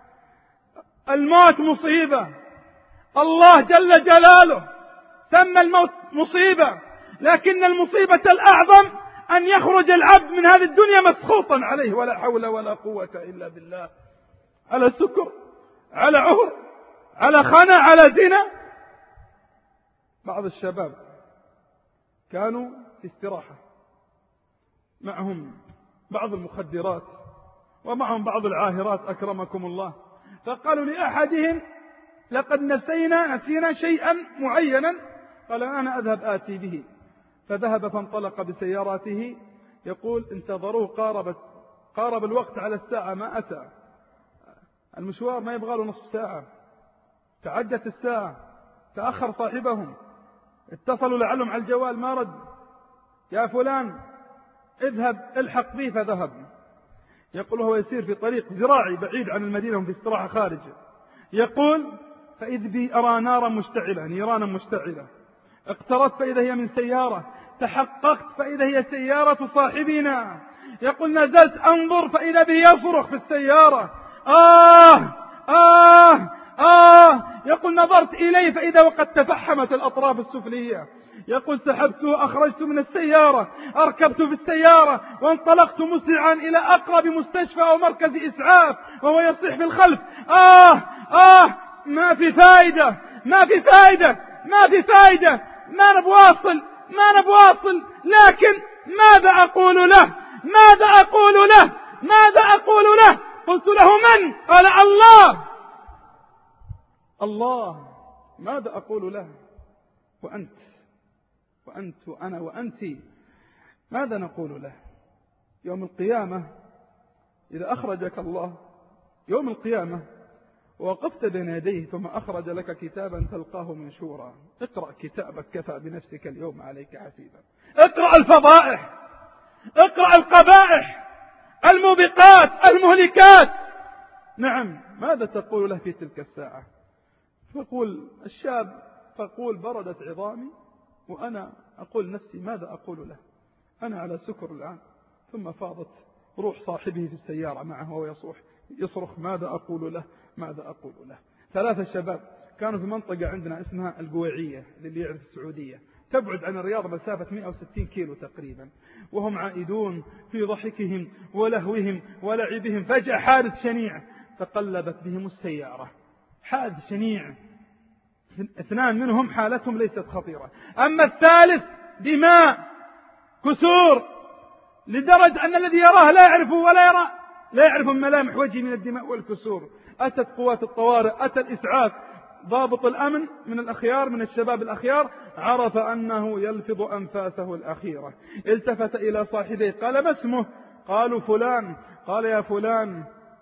الموت مصيبة، الله جل جلاله سمى الموت مصيبة، لكن المصيبة الأعظم أن يخرج العبد من هذه الدنيا مسخوطا عليه، ولا حول ولا قوة إلا بالله، على سكر، على عهر، على خنا، على زنا. بعض الشباب كانوا في استراحة، معهم بعض المخدرات ومعهم بعض العاهرات أكرمكم الله، فقالوا لأحدهم لقد نسينا نسينا شيئا معينا، قال أنا أذهب آتي به، فذهب فانطلق بسيارته. يقول انتظروه، قاربت قارب الوقت على الساعة ما أتى، المشوار ما يبغى له نصف ساعة، تعدت الساعة، تأخر صاحبهم، اتصلوا لعلهم على الجوال ما رد، يا فلان اذهب الحق به، فذهب. يقول هو يسير في طريق زراعي بعيد عن المدينة في استراحة خارج، يقول فإذ بي أرى نارا مشتعلة، نيرانا مشتعلة، اقتربت فإذا هي من سيارة، تحققت فإذا هي سيارة صاحبنا. يقول نزلت أنظر فإذا به يصرخ في السيارة، آه آه آه. يقول نظرت إليه فإذا وقد تفحمت الأطراف السفلية. يقول سحبته أخرجت من السيارة، أركبت في السيارة وانطلقت مسرعا إلى أقرب مستشفى أو مركز إسعاف، وهو يصيح في الخلف: آه آه ما في فائدة ما في فائدة ما في فائدة، ما نبواصل ما نبواصل. لكن ماذا أقول له ماذا أقول له ماذا أقول له؟ قلت له: من؟ قال: الله. الله. ماذا أقول له؟ وأنت وأنت وأنا وأنت ماذا نقول له يوم القيامة إذا أخرجك الله يوم القيامة ووقفت بين يديه ثم أخرج لك كتابا تلقاه منشورا؟ اقرأ كتابك، كفى بنفسك اليوم عليك حسيبا. اقرأ الفضائح، اقرأ القبائح، الموبقات، المهلكات. نعم، ماذا تقول له في تلك الساعة؟ فقول الشاب فقول: بردت عظامي. وأنا أقول نفسي: ماذا أقول له؟ أنا على سكر الآن. ثم فاضت روح صاحبه في السيارة معه وهو يصرخ يصرخ: ماذا أقول له ماذا أقول له. ثلاثة شباب كانوا في منطقة عندنا اسمها القويعية، للي يعرف السعودية، تبعد عن الرياض مسافة مئة وستين كيلو تقريبا، وهم عائدون في ضحكهم ولهوهم ولعبهم. فجأة حادث شنيع تقلبت بهم السيارة، حادث شنيع. اثنان منهم حالتهم ليست خطيرة، أما الثالث دماء، كسور، لدرجة أن الذي يراه لا يعرفه ولا يرى لا يعرف ملامح وجهه من الدماء والكسور. أتت قوات الطوارئ، أتى الإسعاف، ضابط الأمن من الأخيار من الشباب الأخيار عرف أنه يلفظ أنفاسه الأخيرة، التفت إلى صاحبيه قال: ما اسمه؟ قالوا: فلان. قال: يا فلان،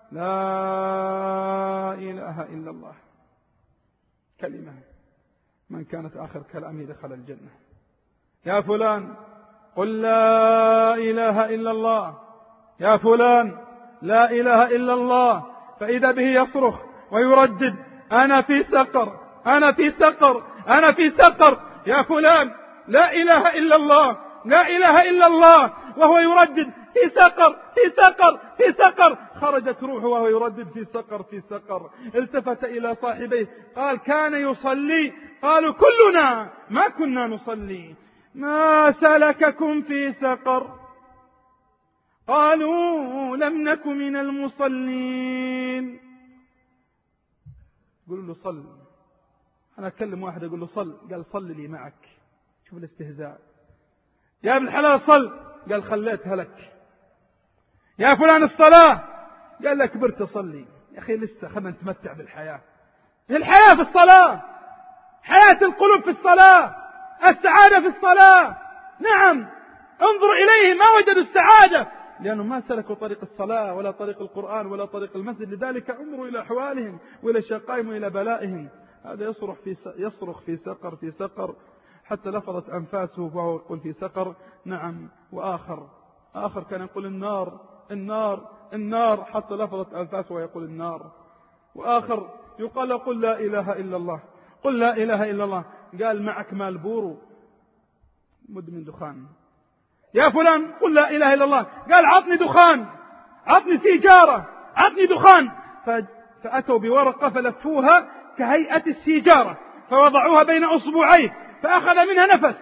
لا إله إلا الله، كلمة من كانت آخر كلامه دخل الجنة. يا فلان، قل لا إله إلا الله. يا فلان، لا إله إلا الله. فإذا به يصرخ ويردد: أنا في سقر أنا في سقر أنا في سقر. يا فلان، لا إله إلا الله لا إله إلا الله، وهو يردد: في سقر في سقر في سقر. خرجت روحه وهو يردد: في سقر في سقر. التفت إلى صاحبيه قال: كان يصلي؟ قالوا: كلنا ما كنا نصلي. ما سلككم في سقر؟ قالوا: لم نك من المصلين. قل له: صل. أنا أكلم واحد أقول له: صل، قال: صل لي معك. شوف الاستهزاء. يا ابن الحلال صل، قال: خليتها لك. يا فلان الصلاة، قال: لك كبرت أصلي. يا أخي لسه خلنا نتمتع بالحياة. الحياة في الصلاة، حياة القلوب في الصلاة، السعادة في الصلاة. نعم، انظر إليه ما وجدوا السعادة لأنهم ما سلكوا طريق الصلاة ولا طريق القرآن ولا طريق المسجد. لذلك انظروا إلى أحوالهم وإلى شقائهم وإلى بلائهم. هذا يصرخ في يصرخ في سقر في سقر حتى لفظت أنفاسه وهو يقول: في سقر. نعم. وآخر آخر كان يقول: النار النار النار حتى لفظت أنفاسه ويقول: النار. وآخر يقال: قل لا إله إلا الله قل لا إله إلا الله. قال: معك مالبورو، مدمن دخان. يا فلان، قل لا إله إلا الله. قال: عطني دخان، عطني سيجارة، عطني دخان. فأتوا بورقة فلفوها كهيئة السيجارة فوضعوها بين أصبعيه فأخذ منها نفس،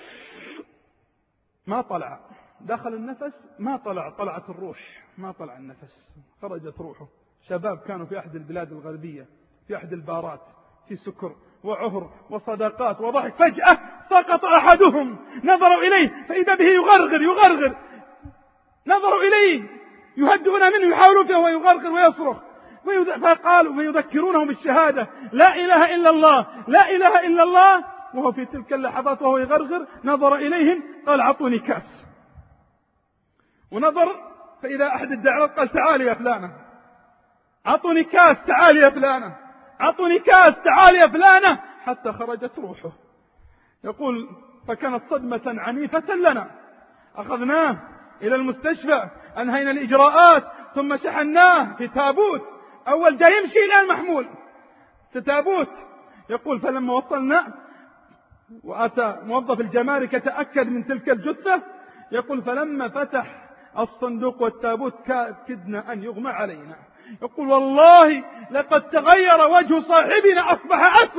ما طلع دخل النفس، ما طلع طلعت الروح، ما طلع النفس، خرجت روحه. شباب كانوا في أحد البلاد الغربية، في أحد البارات، في سكر وعهر وصداقات وضحك. فجأة سقط أحدهم، نظروا إليه فإذا به يغرغر يغرغر نظروا إليه يهدئون منه يحاولون فيه وهو يغرغر ويصرخ. فقالوا ويذكرونه بالشهادة: لا إله إلا الله لا إله إلا الله. وهو في تلك اللحظات وهو يغرغر نظر إليهم قال: عطوني كاس. ونظر فإذا أحد الدعوات قال: تعالي يا فلانة، عطوني كاس، تعالي يا فلانة، عطوني كاس، تعالي يا فلانة، حتى خرجت روحه. يقول: فكانت صدمة عنيفة لنا، أخذناه إلى المستشفى، أنهينا الإجراءات، ثم شحناه في تابوت. أول جاي يمشي الآن محمول في تابوت. يقول: فلما وصلنا وأتى موظف الجمارك يتأكد من تلك الجثة، يقول: فلما فتح الصندوق والتابوت كدنا أن يغمى علينا. يقول: والله لقد تغير وجه صاحبنا، أصبح أسود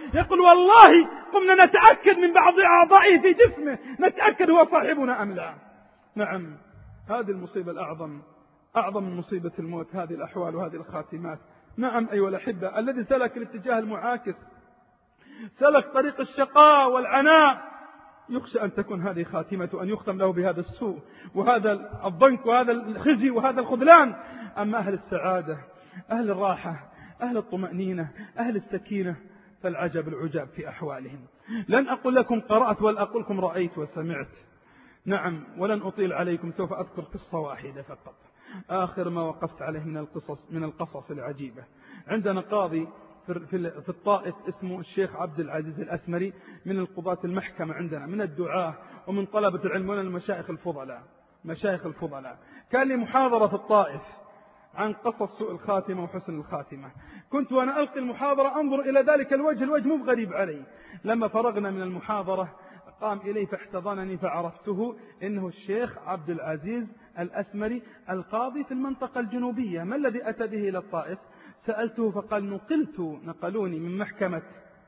يقول والله قمنا نتأكد من بعض أعضائه في جسمه، نتأكد هو صاحبنا أم لا. نعم، هذه المصيبة الأعظم، أعظم من مصيبة الموت، هذه الأحوال وهذه الخاتمات. نعم أيها الأحبة، الذي سلك الاتجاه المعاكس، سلك طريق الشقاء والعناء، يخشى أن تكون هذه خاتمة، أن يختم له بهذا السوء وهذا الضنك وهذا الخزي وهذا الخذلان. أما أهل السعادة، أهل الراحة، أهل الطمأنينة، أهل السكينة، فالعجب العجاب في أحوالهم. لن أقول لكم قرأت ولا أقول لكم رأيت وسمعت، نعم، ولن أطيل عليكم، سوف أذكر قصة واحدة فقط، آخر ما وقفت عليه من القصص من القصص العجيبة. عندنا قاضي في الطائف اسمه الشيخ عبد العزيز الأسمري، من القضاة المحكمة عندنا، من الدعاة ومن طلبة العلم ومن المشايخ الفضلاء، مشايخ الفضلاء. كان لي محاضرة في الطائف عن قصص سوء الخاتمة وحسن الخاتمة. كنت وأنا ألقي المحاضرة أنظر إلى ذلك الوجه، الوجه مو غريب علي. لما فرغنا من المحاضرة قام إلي فاحتضنني فعرفته إنه الشيخ عبد العزيز الأسمري القاضي في المنطقة الجنوبية. ما الذي أتى به إلى الطائف؟ سألته فقال نقلت نقلوني من محكمة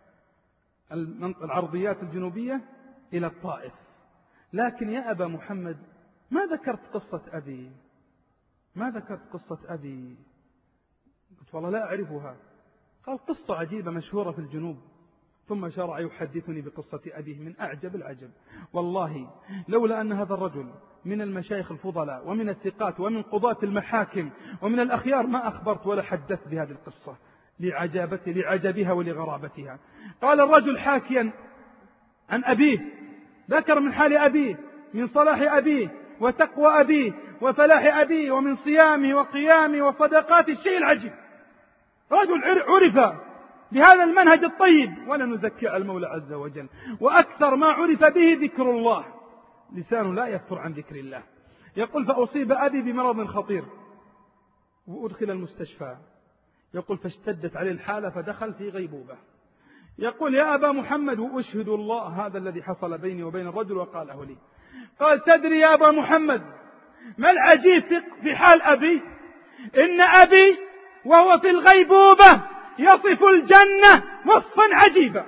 العرضيات الجنوبية إلى الطائف. لكن يا أبا محمد ما ذكرت قصة أبي، ما ذكرت قصة أبي. قلت والله لا أعرفها. قال قصة عجيبة مشهورة في الجنوب. ثم شرع يحدثني بقصة أبيه من أعجب العجب. والله لولا أن هذا الرجل من المشايخ الفضلاء ومن الثقات ومن قضاة المحاكم ومن الأخيار ما أخبرت ولا حدثت بهذه القصة لعجابته لعجبها ولغرابتها. قال الرجل حاكيا عن أبيه، ذكر من حال أبيه، من صلاح أبيه وتقوى أبيه وفلاح أبيه ومن صيامه وقيامه وصدقات. الشيء العجيب، رجل عرف بهذا المنهج الطيب، ولا نزكي على المولى عز وجل، وأكثر ما عرف به ذكر الله، لسانه لا يفتر عن ذكر الله. يقول فأصيب أبي بمرض خطير وأدخل المستشفى. يقول فاشتدت عليه الحالة فدخل في غيبوبة. يقول يا أبا محمد وأشهد الله هذا الذي حصل بيني وبين الرجل وقاله لي. قال تدري يا أبا محمد ما العجيب في حال أبي؟ إن أبي وهو في الغيبوبة يصف الجنة وصفا عجيبا،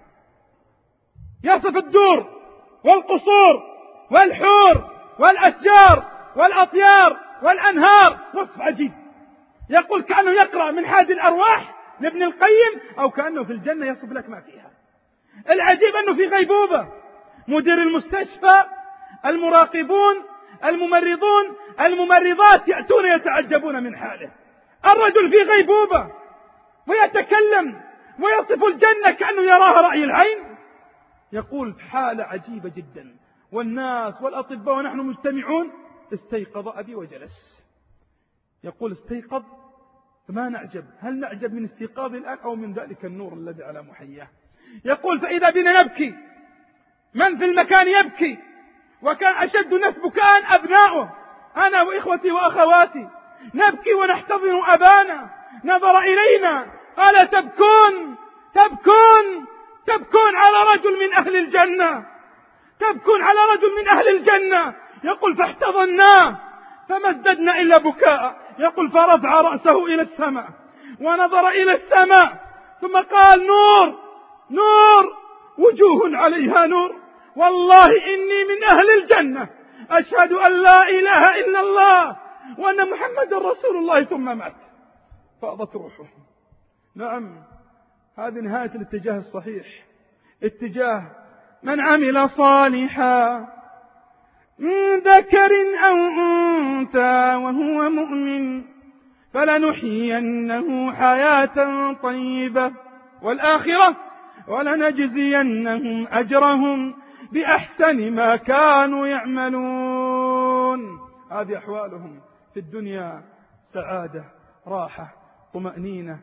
يصف الدور والقصور والحور والأشجار والأطيار والأنهار وصف عجيب. يقول كأنه يقرأ من حاد الأرواح لابن القيم، أو كأنه في الجنة يصف لك ما فيها. العجيب أنه في غيبوبة، مدير المستشفى، المراقبون، الممرضون، الممرضات يأتون يتعجبون من حاله. الرجل في غيبوبة ويتكلم ويصف الجنة كأنه يراها رأي العين. يقول حالة عجيبة جدا، والناس والأطباء ونحن مجتمعون. استيقظ أبي وجلس. يقول استيقظ، فما نعجب، هل نعجب من استيقاظ الآن أو من ذلك النور الذي على محياه؟ يقول فإذا بنا نبكي، من في المكان يبكي، وكان أشد الناس بكاء أبناؤه، أنا وإخوتي وأخواتي نبكي ونحتضن أبانا. نظر إلينا قال تبكون تبكون تبكون على رجل من أهل الجنة، تبكون على رجل من أهل الجنة. يقول فاحتضناه فما ازددنا إلا بكاء. يقول فرفع رأسه إلى السماء ونظر إلى السماء ثم قال نور نور وجوه عليها نور، والله إني من أهل الجنة، أشهد أن لا إله إلا الله وأن محمد رسول الله. ثم مات فأضت روحه. نعم، هذه نهاية الاتجاه الصحيح، اتجاه من عمل صالحا من ذكر أو أنثى وهو مؤمن فلنحيينه حياة طيبة والآخرة ولنجزينهم أجرهم بأحسن ما كانوا يعملون. هذه أحوالهم في الدنيا، سعادة، راحة، طمأنينة.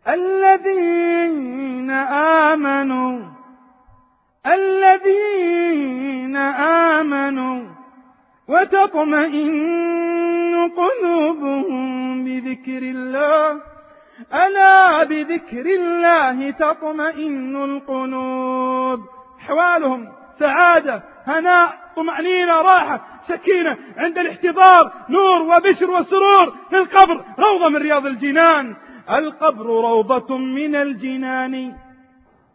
الذين آمنوا الذين آمنوا وتطمئن قلوبهم بذكر الله، ألا بذكر الله تطمئن القلوب. أحوالهم سعادة، هناء، طمأنينة، راحة، سكينة عند الاحتضار، نور وبشر وسرور. في القبر روضة من رياض الجنان، القبر روضة من الجنان،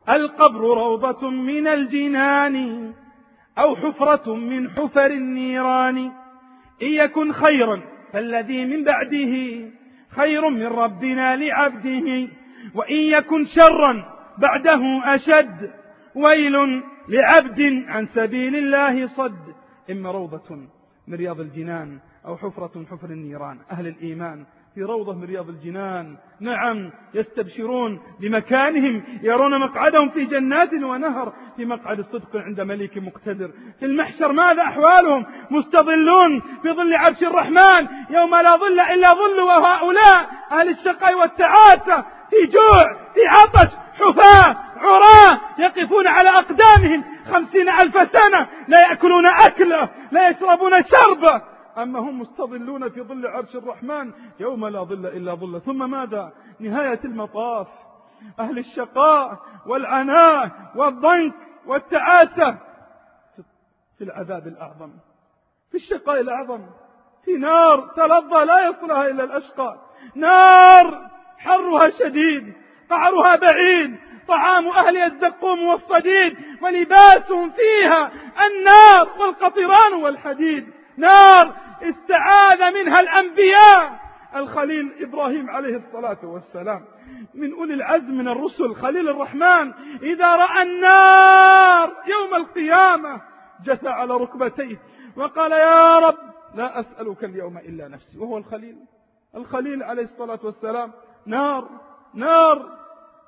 القبر روضة من الجنان أو حفرة من حفر النيران. إن يكن خيرا فالذي من بعده خير من ربنا لعبده، وإن يكن شرا بعده أشد ويل لعبد عن سبيل الله صد. إما روضة من رياض الجنان أو حفرة من حفر النيران. أهل الإيمان في روضة من رياض الجنان، نعم، يستبشرون بمكانهم، يرون مقعدهم في جنات ونهر، في مقعد الصدق عند مليك مقتدر. في المحشر ماذا أحوالهم؟ مستظلون في ظل عرش الرحمن يوم لا ظل إلا ظل. وهؤلاء أهل الشقاء والتعاسة في جوع، في عطش، حفاة عراة، يقفون على أقدامهم خمسين ألف سنة، لا يأكلون أكله، لا يشربون شربه، أما هم مستظلون في ظل عرش الرحمن يوم لا ظل إلا ظل. ثم ماذا؟ نهاية المطاف أهل الشقاء والعناء والضنك والتعاسة في العذاب الأعظم، في الشقاء الأعظم، في نار تلظى لا يصلها إلا الأشقى، نار حرها شديد قعرها بعيد، طعام أهل الزقوم والصديد، ولباسهم فيها النار والقطران والحديد. نار استعاذ منها الأنبياء. الخليل إبراهيم عليه الصلاة والسلام من أولي العزم من الرسل، خليل الرحمن، إذا رأى النار يوم القيامة جثى على ركبتيه وقال يا رب لا أسألك اليوم إلا نفسي. وهو الخليل الخليل عليه الصلاة والسلام. نار نار.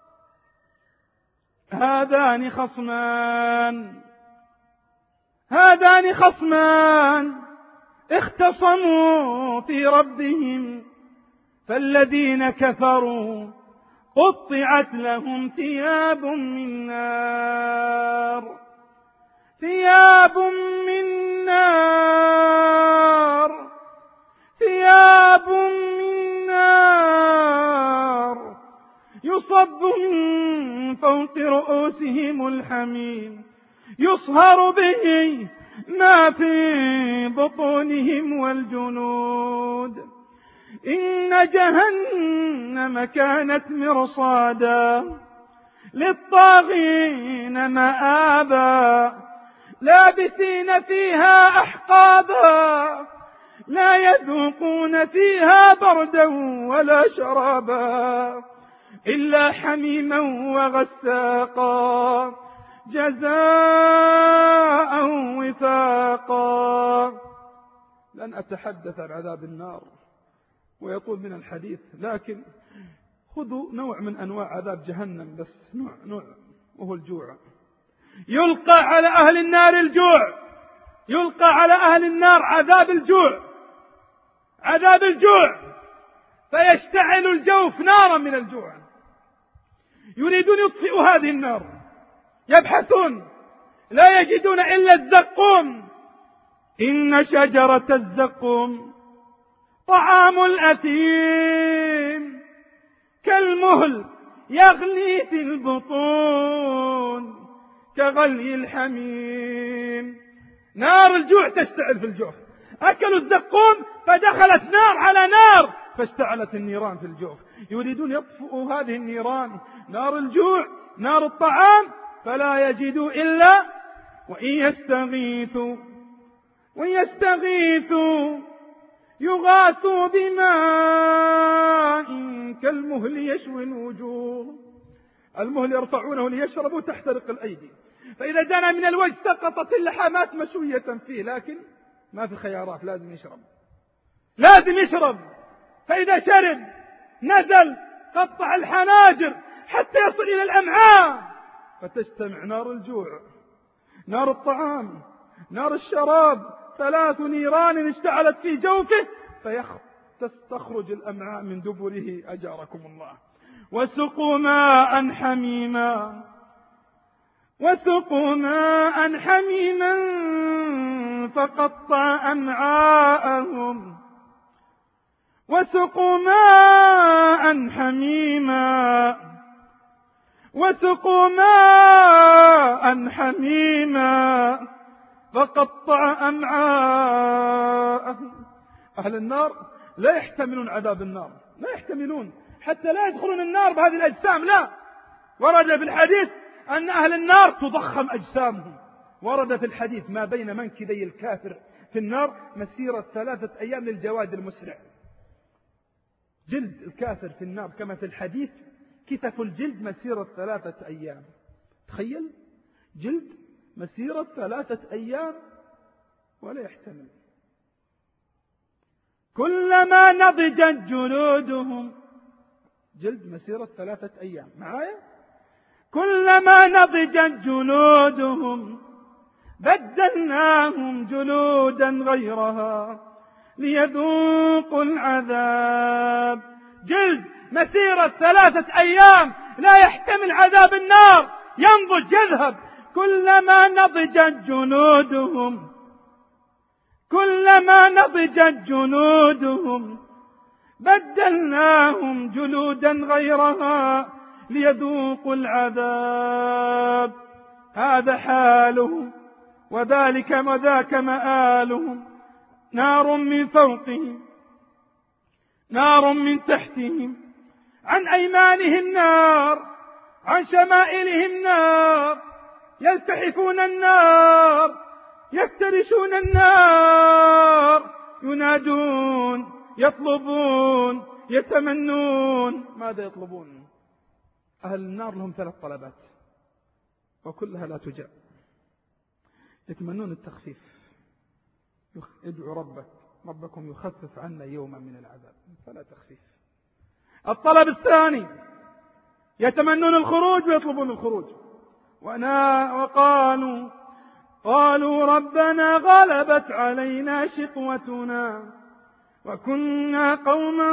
هذان خصمان هذان خصمان اختصموا في ربهم، فالذين كفروا قطعت لهم ثياب من نار ثياب من نار ثياب من نار يصب من فوق رؤوسهم الحميم، يصهر به ما في بطونهم والجنود. إن جهنم كانت مرصادا للطاغين مآبا، لابثين فيها أحقابا، لا يذوقون فيها بردا ولا شرابا إلا حميما وغساقا جزاء وفاقا. لن أتحدث عن عذاب النار ويطول من الحديث، لكن خذوا نوع من أنواع عذاب جهنم، بس نوع نوع وهو الجوع. يلقى على أهل النار الجوع، يلقى على أهل النار عذاب الجوع، عذاب الجوع، فيشتعل الجوف نارا من الجوع. يريدون يطفئوا هذه النار، يبحثون لا يجدون إلا الزقوم. إن شجرة الزقوم طعام الأثيم كالمهل يغلي في البطون كغلي الحميم. نار الجوع تشتعل في الجوف، أكلوا الزقوم فدخلت نار على نار فاشتعلت النيران في الجوف. يريدون يطفئوا هذه النيران، نار الجوع، نار الطعام، فلا يجدوا إلا وإن يستغيثوا وإن يستغيثوا يغاثوا بماء كالمهل يشوي الوجوه. المهل يرفعونه ليشربوا تحترق الأيدي، فإذا دنا من الوجه سقطت اللحامات مشوية فيه، لكن ما في خيارات، لازم يشرب لازم يشرب. فإذا شرب نزل قطع الحناجر حتى يصل إلى الأمعاء، فتجتمع نار الجوع، نار الطعام، نار الشراب، ثلاث نيران اشتعلت في جوفه فتستخرج الأمعاء من دبره أجاركم الله. وسقوا ماء حميما وسقوا ماء حميما فقطع أمعاءهم وسقوا ماء حميما وسقوا ماء حميما فقطع أمعاءهم. أهل النار لا يحتملون عذاب النار، لا يحتملون، حتى لا يدخلون النار بهذه الأجسام. لا، ورد في الحديث أن أهل النار تضخم أجسامهم. ورد في الحديث ما بين منكبي الكافر في النار مسيرة ثلاثة أيام للجواد المسرع. جلد الكافر في النار كما في الحديث كتف الجلد مسيرة ثلاثة أيام. تخيل جلد مسيرة ثلاثة أيام ولا يحتمل. كلما نضجت جلودهم، جلد مسيرة ثلاثة أيام معايا، كلما نضجت جلودهم بدلناهم جلودا غيرها ليذوقوا العذاب. جلد مسيرة ثلاثة أيام لا يحتمل عذاب النار، ينضج يذهب. كلما نضجت جلودهم كلما نضجت جلودهم بدلناهم جلودا غيرها ليذوقوا العذاب. هذا حالهم وذلك وذاك مآلهم. نار من فوقهم نار من تحتهم، عن أيمانهم نار، عن شمائلهم نار، يلتحفون النار، يفترشون النار، ينادون، يطلبون، يتمنون. ماذا يطلبون؟ أهل النار لهم ثلاث طلبات وكلها لا تجاب. يتمنون التخفيف، ادعوا ربك ربكم يخفف عنا يوما من العذاب، فلا تخفيف. الطلب الثاني يتمنون الخروج ويطلبون الخروج. ونا وقالوا قالوا ربنا غلبت علينا شقوتنا وكنا قوما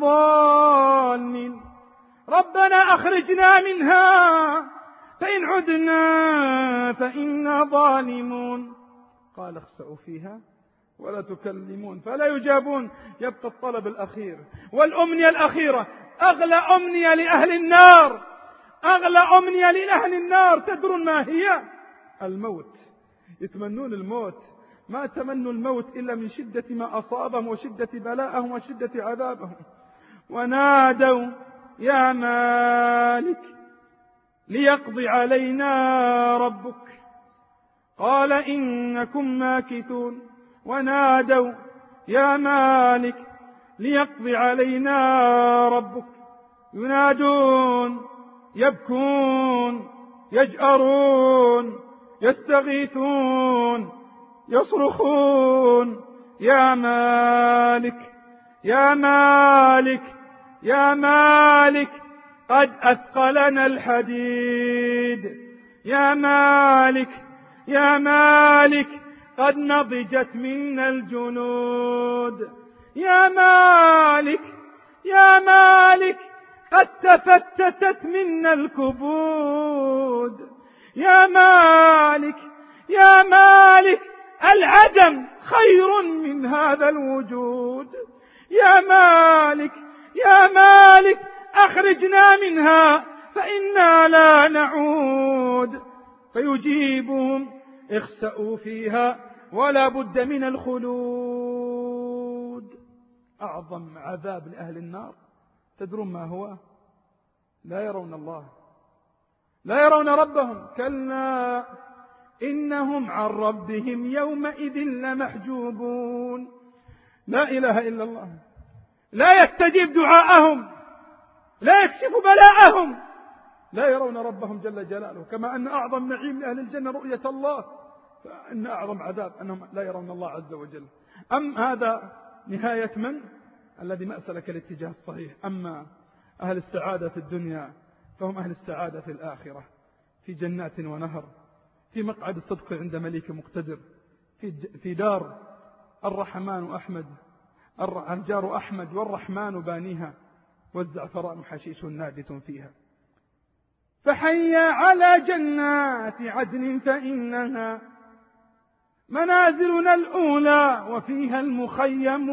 ضالين، ربنا أخرجنا منها فإن عدنا فإنا ظالمون. قال اخسئوا فيها ولا تكلمون. فلا يجابون. يبقى الطلب الأخير والأمنية الأخيرة، أغلى أمنية لأهل النار، أغلى أمنية لأهل النار تدرون ما هي؟ الموت. يتمنون الموت، ما تمنوا الموت إلا من شدة ما أصابهم وشدة بلاءهم وشدة عذابهم. ونادوا يا مالك ليقضي علينا ربك قال إنكم ماكثون. ونادوا يا مالك ليقضي علينا ربك، ينادون، يبكون، يجأرون، يستغيثون، يصرخون يا مالك يا مالك يا مالك قد أثقلنا الحديد، يا مالك يا مالك قد نضجت منا الجنود، يا مالك يا مالك قد تفتتت منا الكبود، يا مالك يا مالك العدم خير من هذا الوجود، يا مالك يا مالك أخرجنا منها فإنا لا نعود. فيجيبهم اخسأوا فيها ولا بد من الخلود. أعظم عذاب لأهل النار تدرون ما هو؟ لا يرون الله، لا يرون ربهم. كلا إنهم عن ربهم يومئذ لمحجوبون. لا إله إلا الله، لا يستجيب دعاءهم، لا يكشف بلاءهم، لا يرون ربهم جل جلاله. كما أن أعظم نعيم لأهل الجنة رؤية الله، فإن أعظم عذاب أنهم لا يرون الله عز وجل. أم هذا نهاية من؟ الذي ما سلك الاتجاه الصحيح. أما أهل السعادة في الدنيا فهم أهل السعادة في الآخرة، في جنات ونهر، في مقعد الصدق عند مليك مقتدر، في في دار الرحمن أحمد، الجار أحمد والرحمن بانيها، والزعفران حشيش نابت فيها. فحي على جنات عدن فإنها منازلنا الأولى وفيها المخيم،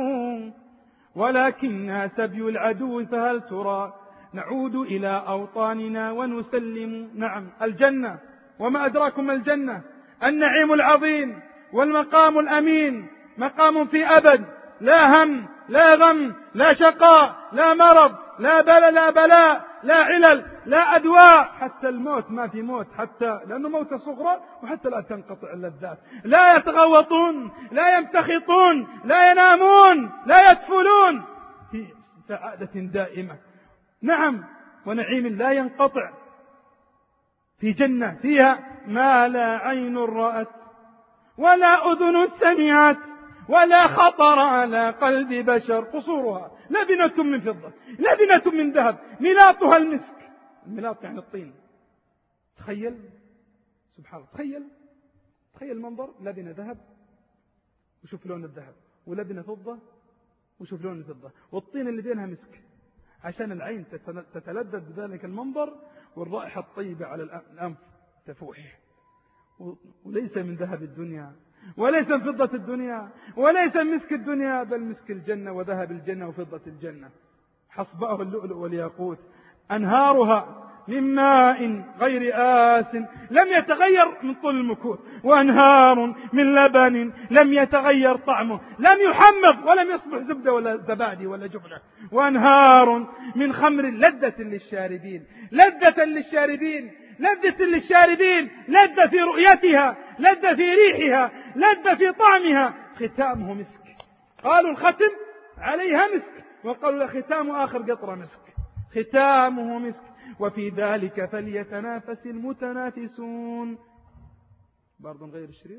ولكنها سبي العدو فهل ترى نعود إلى أوطاننا ونسلم. نعم الجنة، وما أدراكم الجنة، النعيم العظيم والمقام الأمين، مقام في أبد لا هم لا غم، لا شقاء، لا مرض، لا بلاء لا بلاء، لا علل، لا أدواء، حتى الموت ما في موت، حتى لأنه موت صغرى، وحتى لا تنقطع اللذات. لا يتغوطون، لا يمتخطون، لا ينامون، لا يدفلون، في سعادة دائمة. نعم، ونعيم لا ينقطع، في جنة فيها ما لا عين رأت ولا أذن سمعت ولا خطر على قلب بشر. قصورها لبنة من فضة، لبنة من ذهب، ملاطها المسك. الملاط يعني الطين. تخيل، سبحان الله، تخيل تخيل المنظر، لبنة ذهب وشوف لون الذهب، ولبنة فضة وشوف لون الفضة، والطين اللي بينها مسك، عشان العين تتلذذ بذلك المنظر، والرائحة الطيبة على الأنف تفوح. وليس من ذهب الدنيا، وليس من فضة الدنيا، وليس من مسك الدنيا، بل مسك الجنة وذهب الجنة وفضة الجنة. حصباء اللؤلؤ والياقوت، أنهارها من ماء غير آس لم يتغير من طول المكوث، وأنهار من لبن لم يتغير طعمه، لم يحمض ولم يصبح زبدة ولا زبادي ولا جبنة، وأنهار من خمر لذة للشاربين، لذة للشاربين، لذة للشاربين، لذة في رؤيتها، لذة في ريحها، لذة في طعمها، ختامه مسك. قالوا الختم عليها مسك، وقالوا ختام آخر قطرة مسك، ختامه مسك. وفي ذلك فليتنافس المتنافسون. برضو نغير الشريط،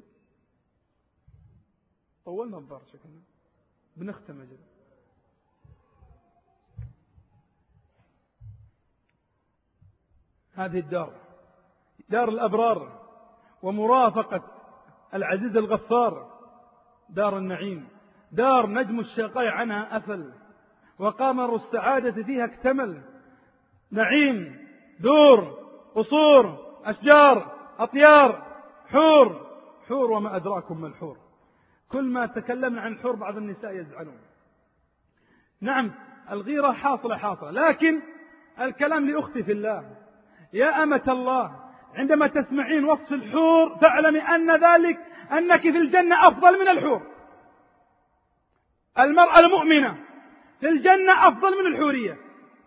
طولنا الظهر شكلنا، بنختم أجل. هذه الدار دار الأبرار ومرافقة العزيز الغفار، دار النعيم، دار نجم الشقاء عنها أفل، وقمر السعادة فيها اكتمل. نعيم، دور، قصور، أشجار، أطيار، حور. حور وما أدراكم ما الحور. كل ما تكلمنا عن الحور بعض النساء يزعلون. نعم، الغيرة حاصلة حاصلة، لكن الكلام لأختي في الله، يا أمة الله، عندما تسمعين وصف الحور فاعلمي أن ذلك أنك في الجنة أفضل من الحور. المرأة المؤمنة في الجنة أفضل من الحورية.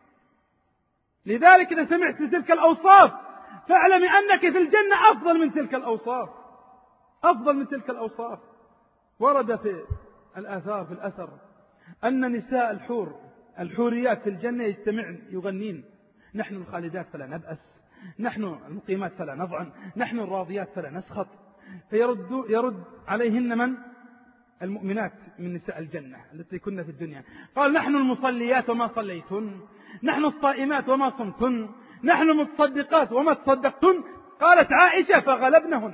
لذلك إذا سمعت تلك الأوصاف فاعلمي أنك في الجنة أفضل من تلك الأوصاف، أفضل من تلك الأوصاف. ورد في الآثار في الأثر أن نساء الحور الحوريات في الجنة يجتمعن يغنين: نحن الخالدات فلا نبأس، نحن المقيمات فلا نضعن، نحن الراضيات فلا نسخط. فيرد يرد عليهن من؟ المؤمنات من نساء الجنة التي كنا في الدنيا. قال: نحن المصليات وما صليتن، نحن الصائمات وما صمتن، نحن المتصدقات وما تصدقتن. قالت عائشة: فغلبنهن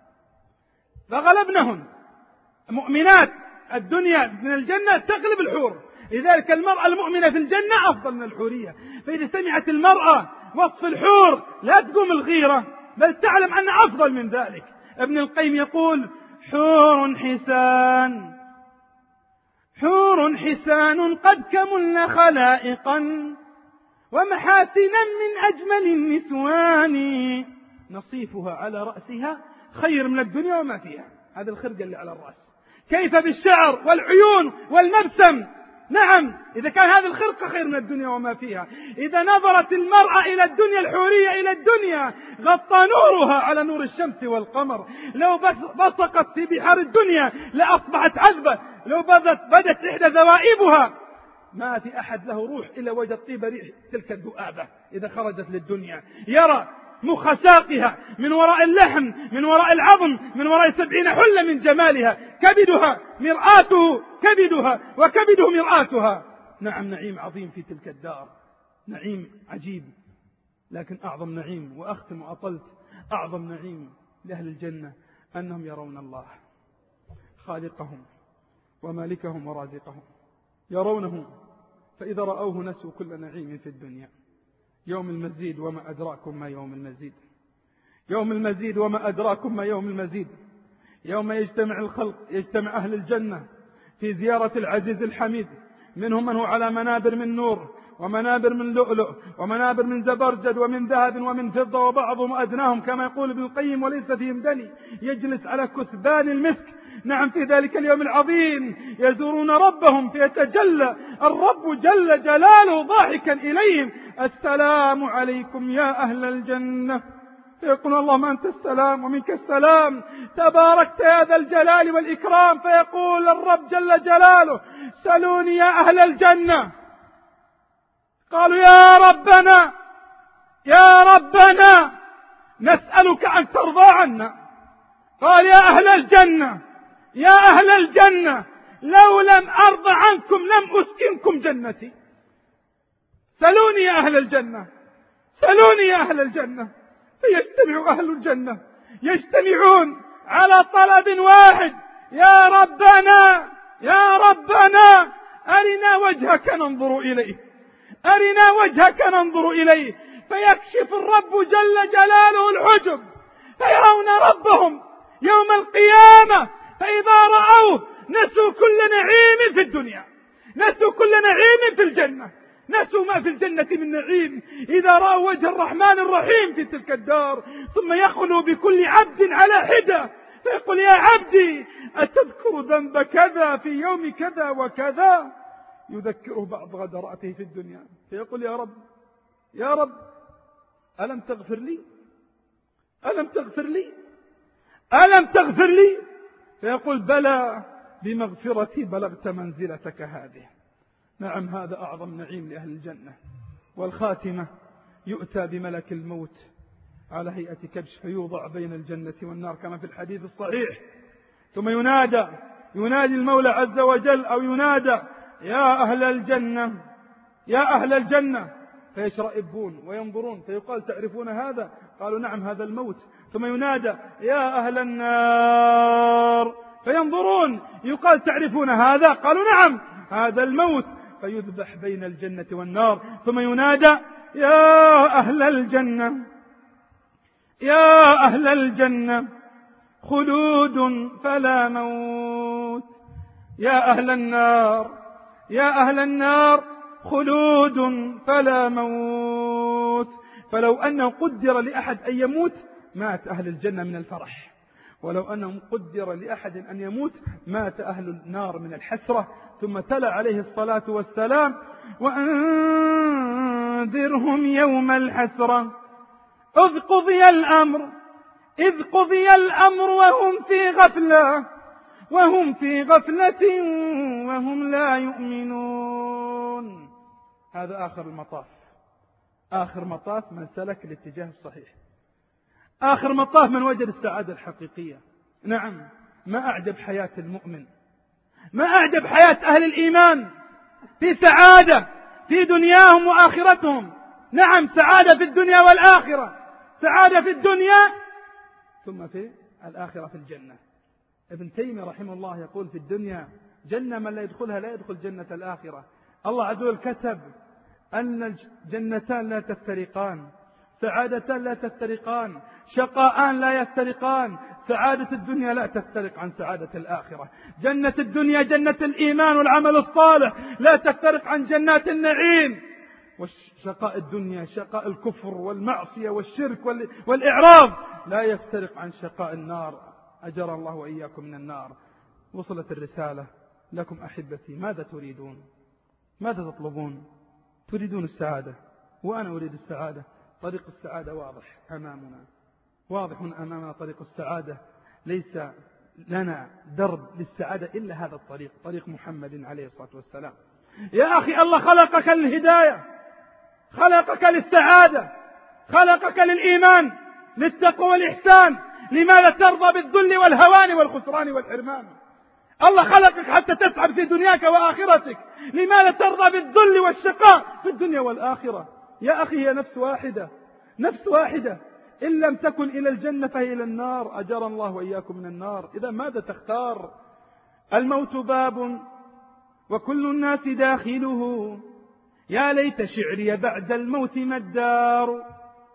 فغلبنهن مؤمنات الدنيا من الجنة تغلب الحور. لذلك المرأة المؤمنة في الجنة أفضل من الحورية. فإذا سمعت المرأة وصف الحور لا تقوم الغيرة، بل تعلم أن أفضل من ذلك. ابن القيم يقول: حور حسان حور حسان قد كملن خلائقا ومحاسنا من أجمل النسوان، نصيفها على رأسها خير من الدنيا وما فيها. هذا الخرقة اللي على الرأس. كيف بالشعر والعيون والمبسم؟ نعم، إذا كان هذا الخرقة خير من الدنيا وما فيها. إذا نظرت المرأة إلى الدنيا، الحورية إلى الدنيا، غطى نورها على نور الشمس والقمر. لو بصقت في بحار الدنيا لأصبحت عذبة. لو بدت بدت إحدى ذوائبها ما في أحد له روح إلا وجد طيب ريح تلك الذؤابة إذا خرجت للدنيا. يرى مخ ساقها من وراء اللحم، من وراء العظم، من وراء سبعين حلة من جمالها. كبدها مرآته كبدها وكبده مرآتها. نعم، نعيم عظيم في تلك الدار، نعيم عجيب. لكن أعظم نعيم، وأختم وأطلت، أعظم نعيم لأهل الجنة أنهم يرون الله خالقهم ومالكهم ورازقهم، يرونه، فإذا رأوه نسوا كل نعيم في الدنيا. يوم المزيد وما أدراكم ما يوم المزيد، يوم المزيد وما أدراكم ما يوم المزيد. يوم يجتمع الخلق، يجتمع أهل الجنة في زيارة العزيز الحميد، منهم من هو على منابر من نور، ومنابر من لؤلؤ ومنابر من زبرجد ومن ذهب ومن فضة وبعضهم أدناهم كما يقول ابن القيم وليس فيهم دني يجلس على كثبان المسك. نعم في ذلك اليوم العظيم يزورون ربهم فيتجلى الرب جل جلاله ضاحكا إليهم السلام عليكم يا أهل الجنة، فيقول اللهم أنت السلام ومنك السلام تباركت يا ذا الجلال والإكرام. فيقول الرب جل جلاله سلوني يا أهل الجنة. قالوا يا ربنا يا ربنا نسألك أن ترضى عنا. قال يا أهل الجنة يا أهل الجنة لو لم أرضى عنكم لم أسكنكم جنتي. سلوني يا أهل الجنة سلوني يا أهل الجنة. فيجتمع أهل الجنة يجتمعون على طلب واحد يا ربنا يا ربنا أرنا وجهك ننظر إليه أرنا وجهك ننظر إليه. فيكشف الرب جل جلاله الحجب فيرون ربهم يوم القيامة. فإذا رأوه نسوا كل نعيم في الدنيا نسوا كل نعيم في الجنة نسوا ما في الجنة من نعيم إذا رأوا وجه الرحمن الرحيم في تلك الدار. ثم يخلو بكل عبد على حدة فيقول يا عبدي أتذكر ذنب كذا في يوم كذا وكذا، يذكره بعض غدراته في الدنيا فيقول يا رب يا رب ألم تغفر لي ألم تغفر لي ألم تغفر لي فيقول بلى بمغفرتي بلغت منزلتك هذه. نعم هذا أعظم نعيم لأهل الجنة. والخاتمة يؤتى بملك الموت على هيئة كبش فيوضع بين الجنة والنار كما في الحديث الصحيح. ثم ينادى ينادي المولى عز وجل أو ينادى يا أهل الجنة يا أهل الجنة فيشرئبون وينظرون فيقال تعرفون هذا؟ قالوا نعم هذا الموت. ثم ينادى يا أهل النار فينظرون يقال تعرفون هذا؟ قالوا نعم هذا الموت. فيذبح بين الجنة والنار. ثم ينادى يا أهل الجنة يا أهل الجنة خلود فلا موت. يا أهل النار يا أهل النار خلود فلا موت. فلو أنه قدر لأحد أن يموت مات أهل الجنة من الفرح، ولو أنه قدر لأحد أن يموت مات أهل النار من الحسرة. ثم تلا عليه الصلاة والسلام وأنذرهم يوم الحسرة إذ قضي الأمر إذ قضي الأمر وهم في غفلة وهم في غفلة وهم لا يؤمنون. هذا آخر المطاف آخر مطاف من سلك الاتجاه الصحيح، آخر مطاف من وجد السعادة الحقيقية. نعم ما أعجب حياة المؤمن ما أعجب حياة أهل الإيمان في سعادة في دنياهم وآخرتهم. نعم سعادة في الدنيا والآخرة، سعادة في الدنيا ثم في الآخرة في الجنة. ابن تيمية رحمه الله يقول في الدنيا جنة من لا يدخلها لا يدخل جنة الآخرة. الله عز وجل كتب أن الجنتان لا تفترقان، سعادتان لا تفترقان، شقاءان لا يفترقان. سعادة الدنيا لا تفترق عن سعادة الآخرة. جنة الدنيا جنة الإيمان والعمل الصالح لا تفترق عن جنات النعيم. وشقاء الدنيا شقاء الكفر والمعصية والشرك والإعراض لا يفترق عن شقاء النار. أجر الله وإياكم من النار. وصلت الرسالة لكم أحبتي. ماذا تريدون؟ ماذا تطلبون؟ تريدون السعادة وأنا أريد السعادة. طريق السعادة واضح أمامنا، واضح أمامنا طريق السعادة. ليس لنا درب للسعادة إلا هذا الطريق، طريق محمد عليه الصلاة والسلام. يا أخي الله خلقك للهداية، خلقك للسعادة، خلقك للإيمان للتقوى والإحسان. لماذا ترضى بالذل والهوان والخسران والحرمان؟ الله خلقك حتى تسعد في دنياك وآخرتك. لماذا ترضى بالذل والشقاء في الدنيا والآخرة؟ يا أخي هي نفس واحدة، نفس واحدة. إن لم تكن إلى الجنة فهي إلى النار. أجر الله وإياكم من النار. إذا ماذا تختار؟ الموت باب وكل الناس داخله، يا ليت شعري بعد الموت ما الدار.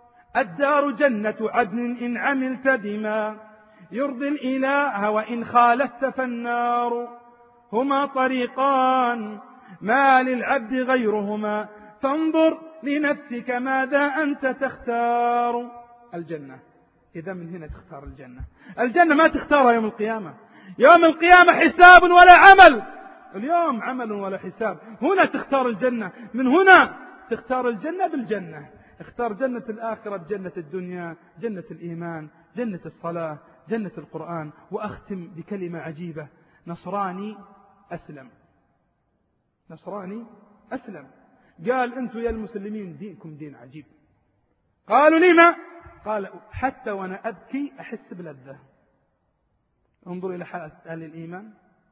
الدار جنة عدن إن عملت بما يرضي الإله وإن خالفت فالنار. هما طريقان ما للعبد غيرهما، فانظر لنفسك ماذا أنت تختار. الجنة، إذا من هنا تختار الجنة. الجنة ما تختارها يوم القيامة. يوم القيامة حساب ولا عمل، اليوم عمل ولا حساب. هنا تختار الجنة، من هنا تختار الجنة بالجنة. اختار جنة الآخرة بجنة الدنيا، جنة الإيمان، جنة الصلاة، جنة القرآن. وأختم بكلمة عجيبة: نصراني أسلم. نصراني أسلم. قال: أنتم يا المسلمين دينكم دين عجيب. قالوا: لما؟ قال: حتى وأنا أبكي أحس بلذة. انظروا إلى حالة أهل الإيمان.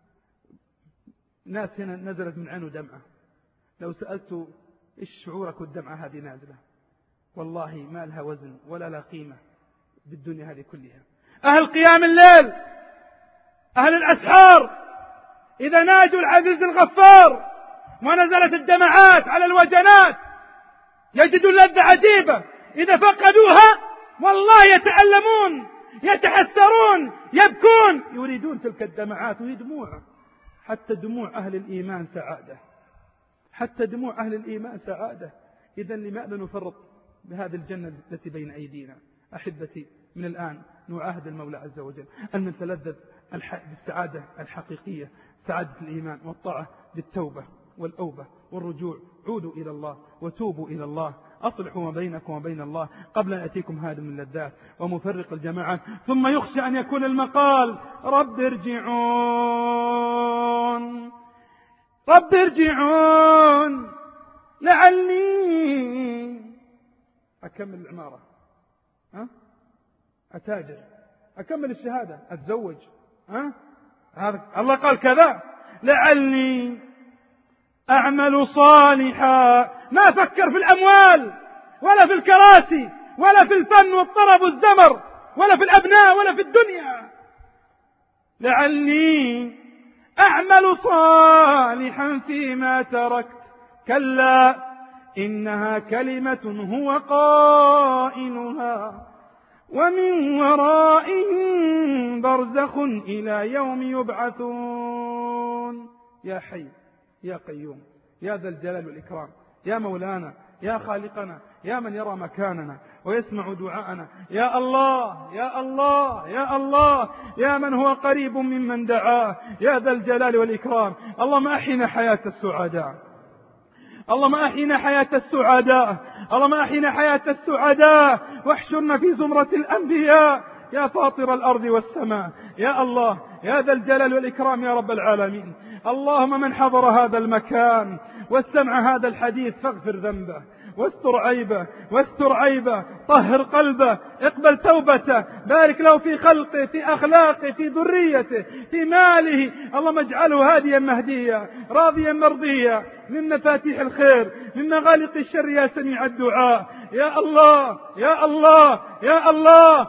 ناس هنا نزلت من عينه دمعة، لو سألت إيش شعورك والدمعة هذه نازلة، والله ما لها وزن ولا لا قيمة بالدنيا هذه كلها. أهل قيام الليل، أهل الأسحار، إذا ناجوا العزيز الغفار ونزلت الدمعات على الوجنات يجدوا لذة عجيبة. إذا فقدوها والله يتألمون، يتحسرون، يبكون، يريدون تلك الدمعات. وهي دموع، حتى دموع أهل الإيمان سعادة، حتى دموع أهل الإيمان سعادة. إذن لماذا نفرط بهذه الجنة التي بين أيدينا؟ أحبتي، من الآن نعاهد المولى عز وجل أن نتلذذ بالسعادة الحقيقية، سعادة الإيمان والطاعة، بالتوبة والأوبة والرجوع. عودوا إلى الله وتوبوا إلى الله، أصلحوا ما بينكم وبين الله قبل أن يأتيكم هذا من اللذات ومفرق الجماعات. ثم يخشى أن يكون المقال: رب ارجعون، رب ارجعون لعلي أكمل العمارة، ها؟ أتاجر، أكمل الشهادة، أتزوج، ها؟ الله قال كذا: لعلي أعمل صالحا. ما فكر في الأموال ولا في الكراسي ولا في الفن والطرب والزمر ولا في الأبناء ولا في الدنيا. لعلي أعمل صالحا فيما تركت كلا إنها كلمة هو قائلها ومن ورائهم برزخ إلى يوم يبعثون. يا حي يا قيوم يا ذا الجلال والإكرام، يا مولانا، يا خالقنا، يا من يرى مكاننا ويسمع دعاءنا، يا الله يا الله يا الله، يا من هو قريب ممن دعاه، يا ذا الجلال والإكرام. اللهم أحينا حياة السعداء، اللهم أحينا حياة السعداء، اللهم أحينا حياة السعداء، واحشرنا في زمرة الأنبياء يا فاطر الأرض والسماء، يا الله يا ذا الجلال والإكرام يا رب العالمين. اللهم من حضر هذا المكان واستمع هذا الحديث فاغفر ذنبه واستر عيبه واستر عيبه، طهر قلبه، اقبل توبته، بارك له في خلقه، في أخلاقه، في ذريته، في ماله. اللهم اجعله هاديا مهديا راضيا مرضيا، من مفاتيح الخير، من مغالق الشر، يا سميع الدعاء. يا الله يا الله يا الله،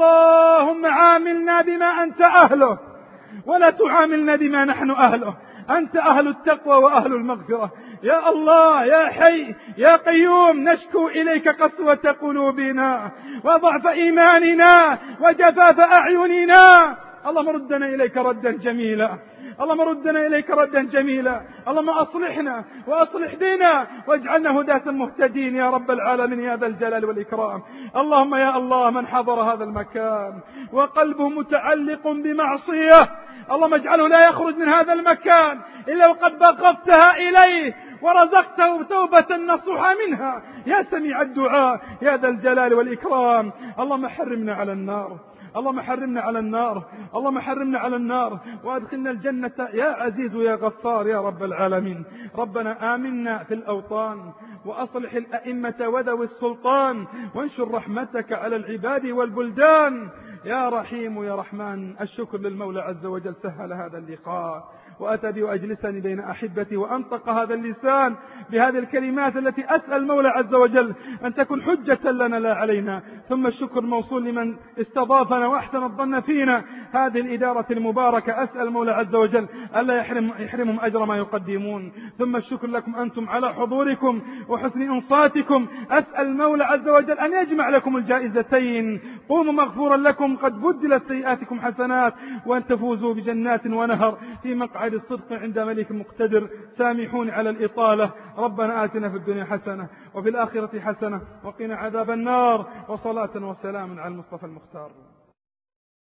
اللهم عاملنا بما أنت أهله ولا تعاملنا بما نحن أهله. أنت أهل التقوى وأهل المغفرة. يا الله يا حي يا قيوم، نشكو إليك قسوة قلوبنا وضعف إيماننا وجفاف أعيننا. اللهم ردنا إليك ردا جميلا، اللهم ردنا إليك ردا جميلا. اللهم أصلحنا وأصلح بنا واجعلنا هداة مهتدين يا رب العالمين يا ذا الجلال والإكرام. اللهم يا الله من حضر هذا المكان وقلبه متعلق بمعصية، اللهم اجعله لا يخرج من هذا المكان إلا وقد بغضتها إليه ورزقته توبة نصوحا منها، يا سميع الدعاء يا ذا الجلال والإكرام. اللهم حرمنا على النار، اللهم حرمنا على النار، اللهم حرمنا على النار وادخلنا الجنة يا عزيز يا غفار يا رب العالمين. ربنا آمنا في الأوطان وأصلح الأئمة وذوي السلطان وانشر رحمتك على العباد والبلدان يا رحيم يا رحمن. الشكر للمولى عز وجل سهل هذا اللقاء وأتى بي وأجلسني بين أحبتي وأنطق هذا اللسان بهذه الكلمات التي أسأل المولى عز وجل أن تكون حجة لنا لا علينا. ثم الشكر موصول لمن استضافنا وأحسن الظن فينا، هذه الإدارة المباركة، أسأل المولى عز وجل ألا يحرم يحرمهم أجر ما يقدمون. ثم الشكر لكم أنتم على حضوركم وحسن إنصاتكم، أسأل المولى عز وجل أن يجمع لكم الجائزتين. قوموا مغفورا لكم قد بدلت سيئاتكم حسنات، وأن تفوزوا بجنات ونهر في مقعد الصدق عند ملك مقتدر. سامحوني على الإطالة. ربنا آتنا في الدنيا حسنة وفي الآخرة حسنة وقنا عذاب النار، وصلاة وسلام على المصطفى المختار.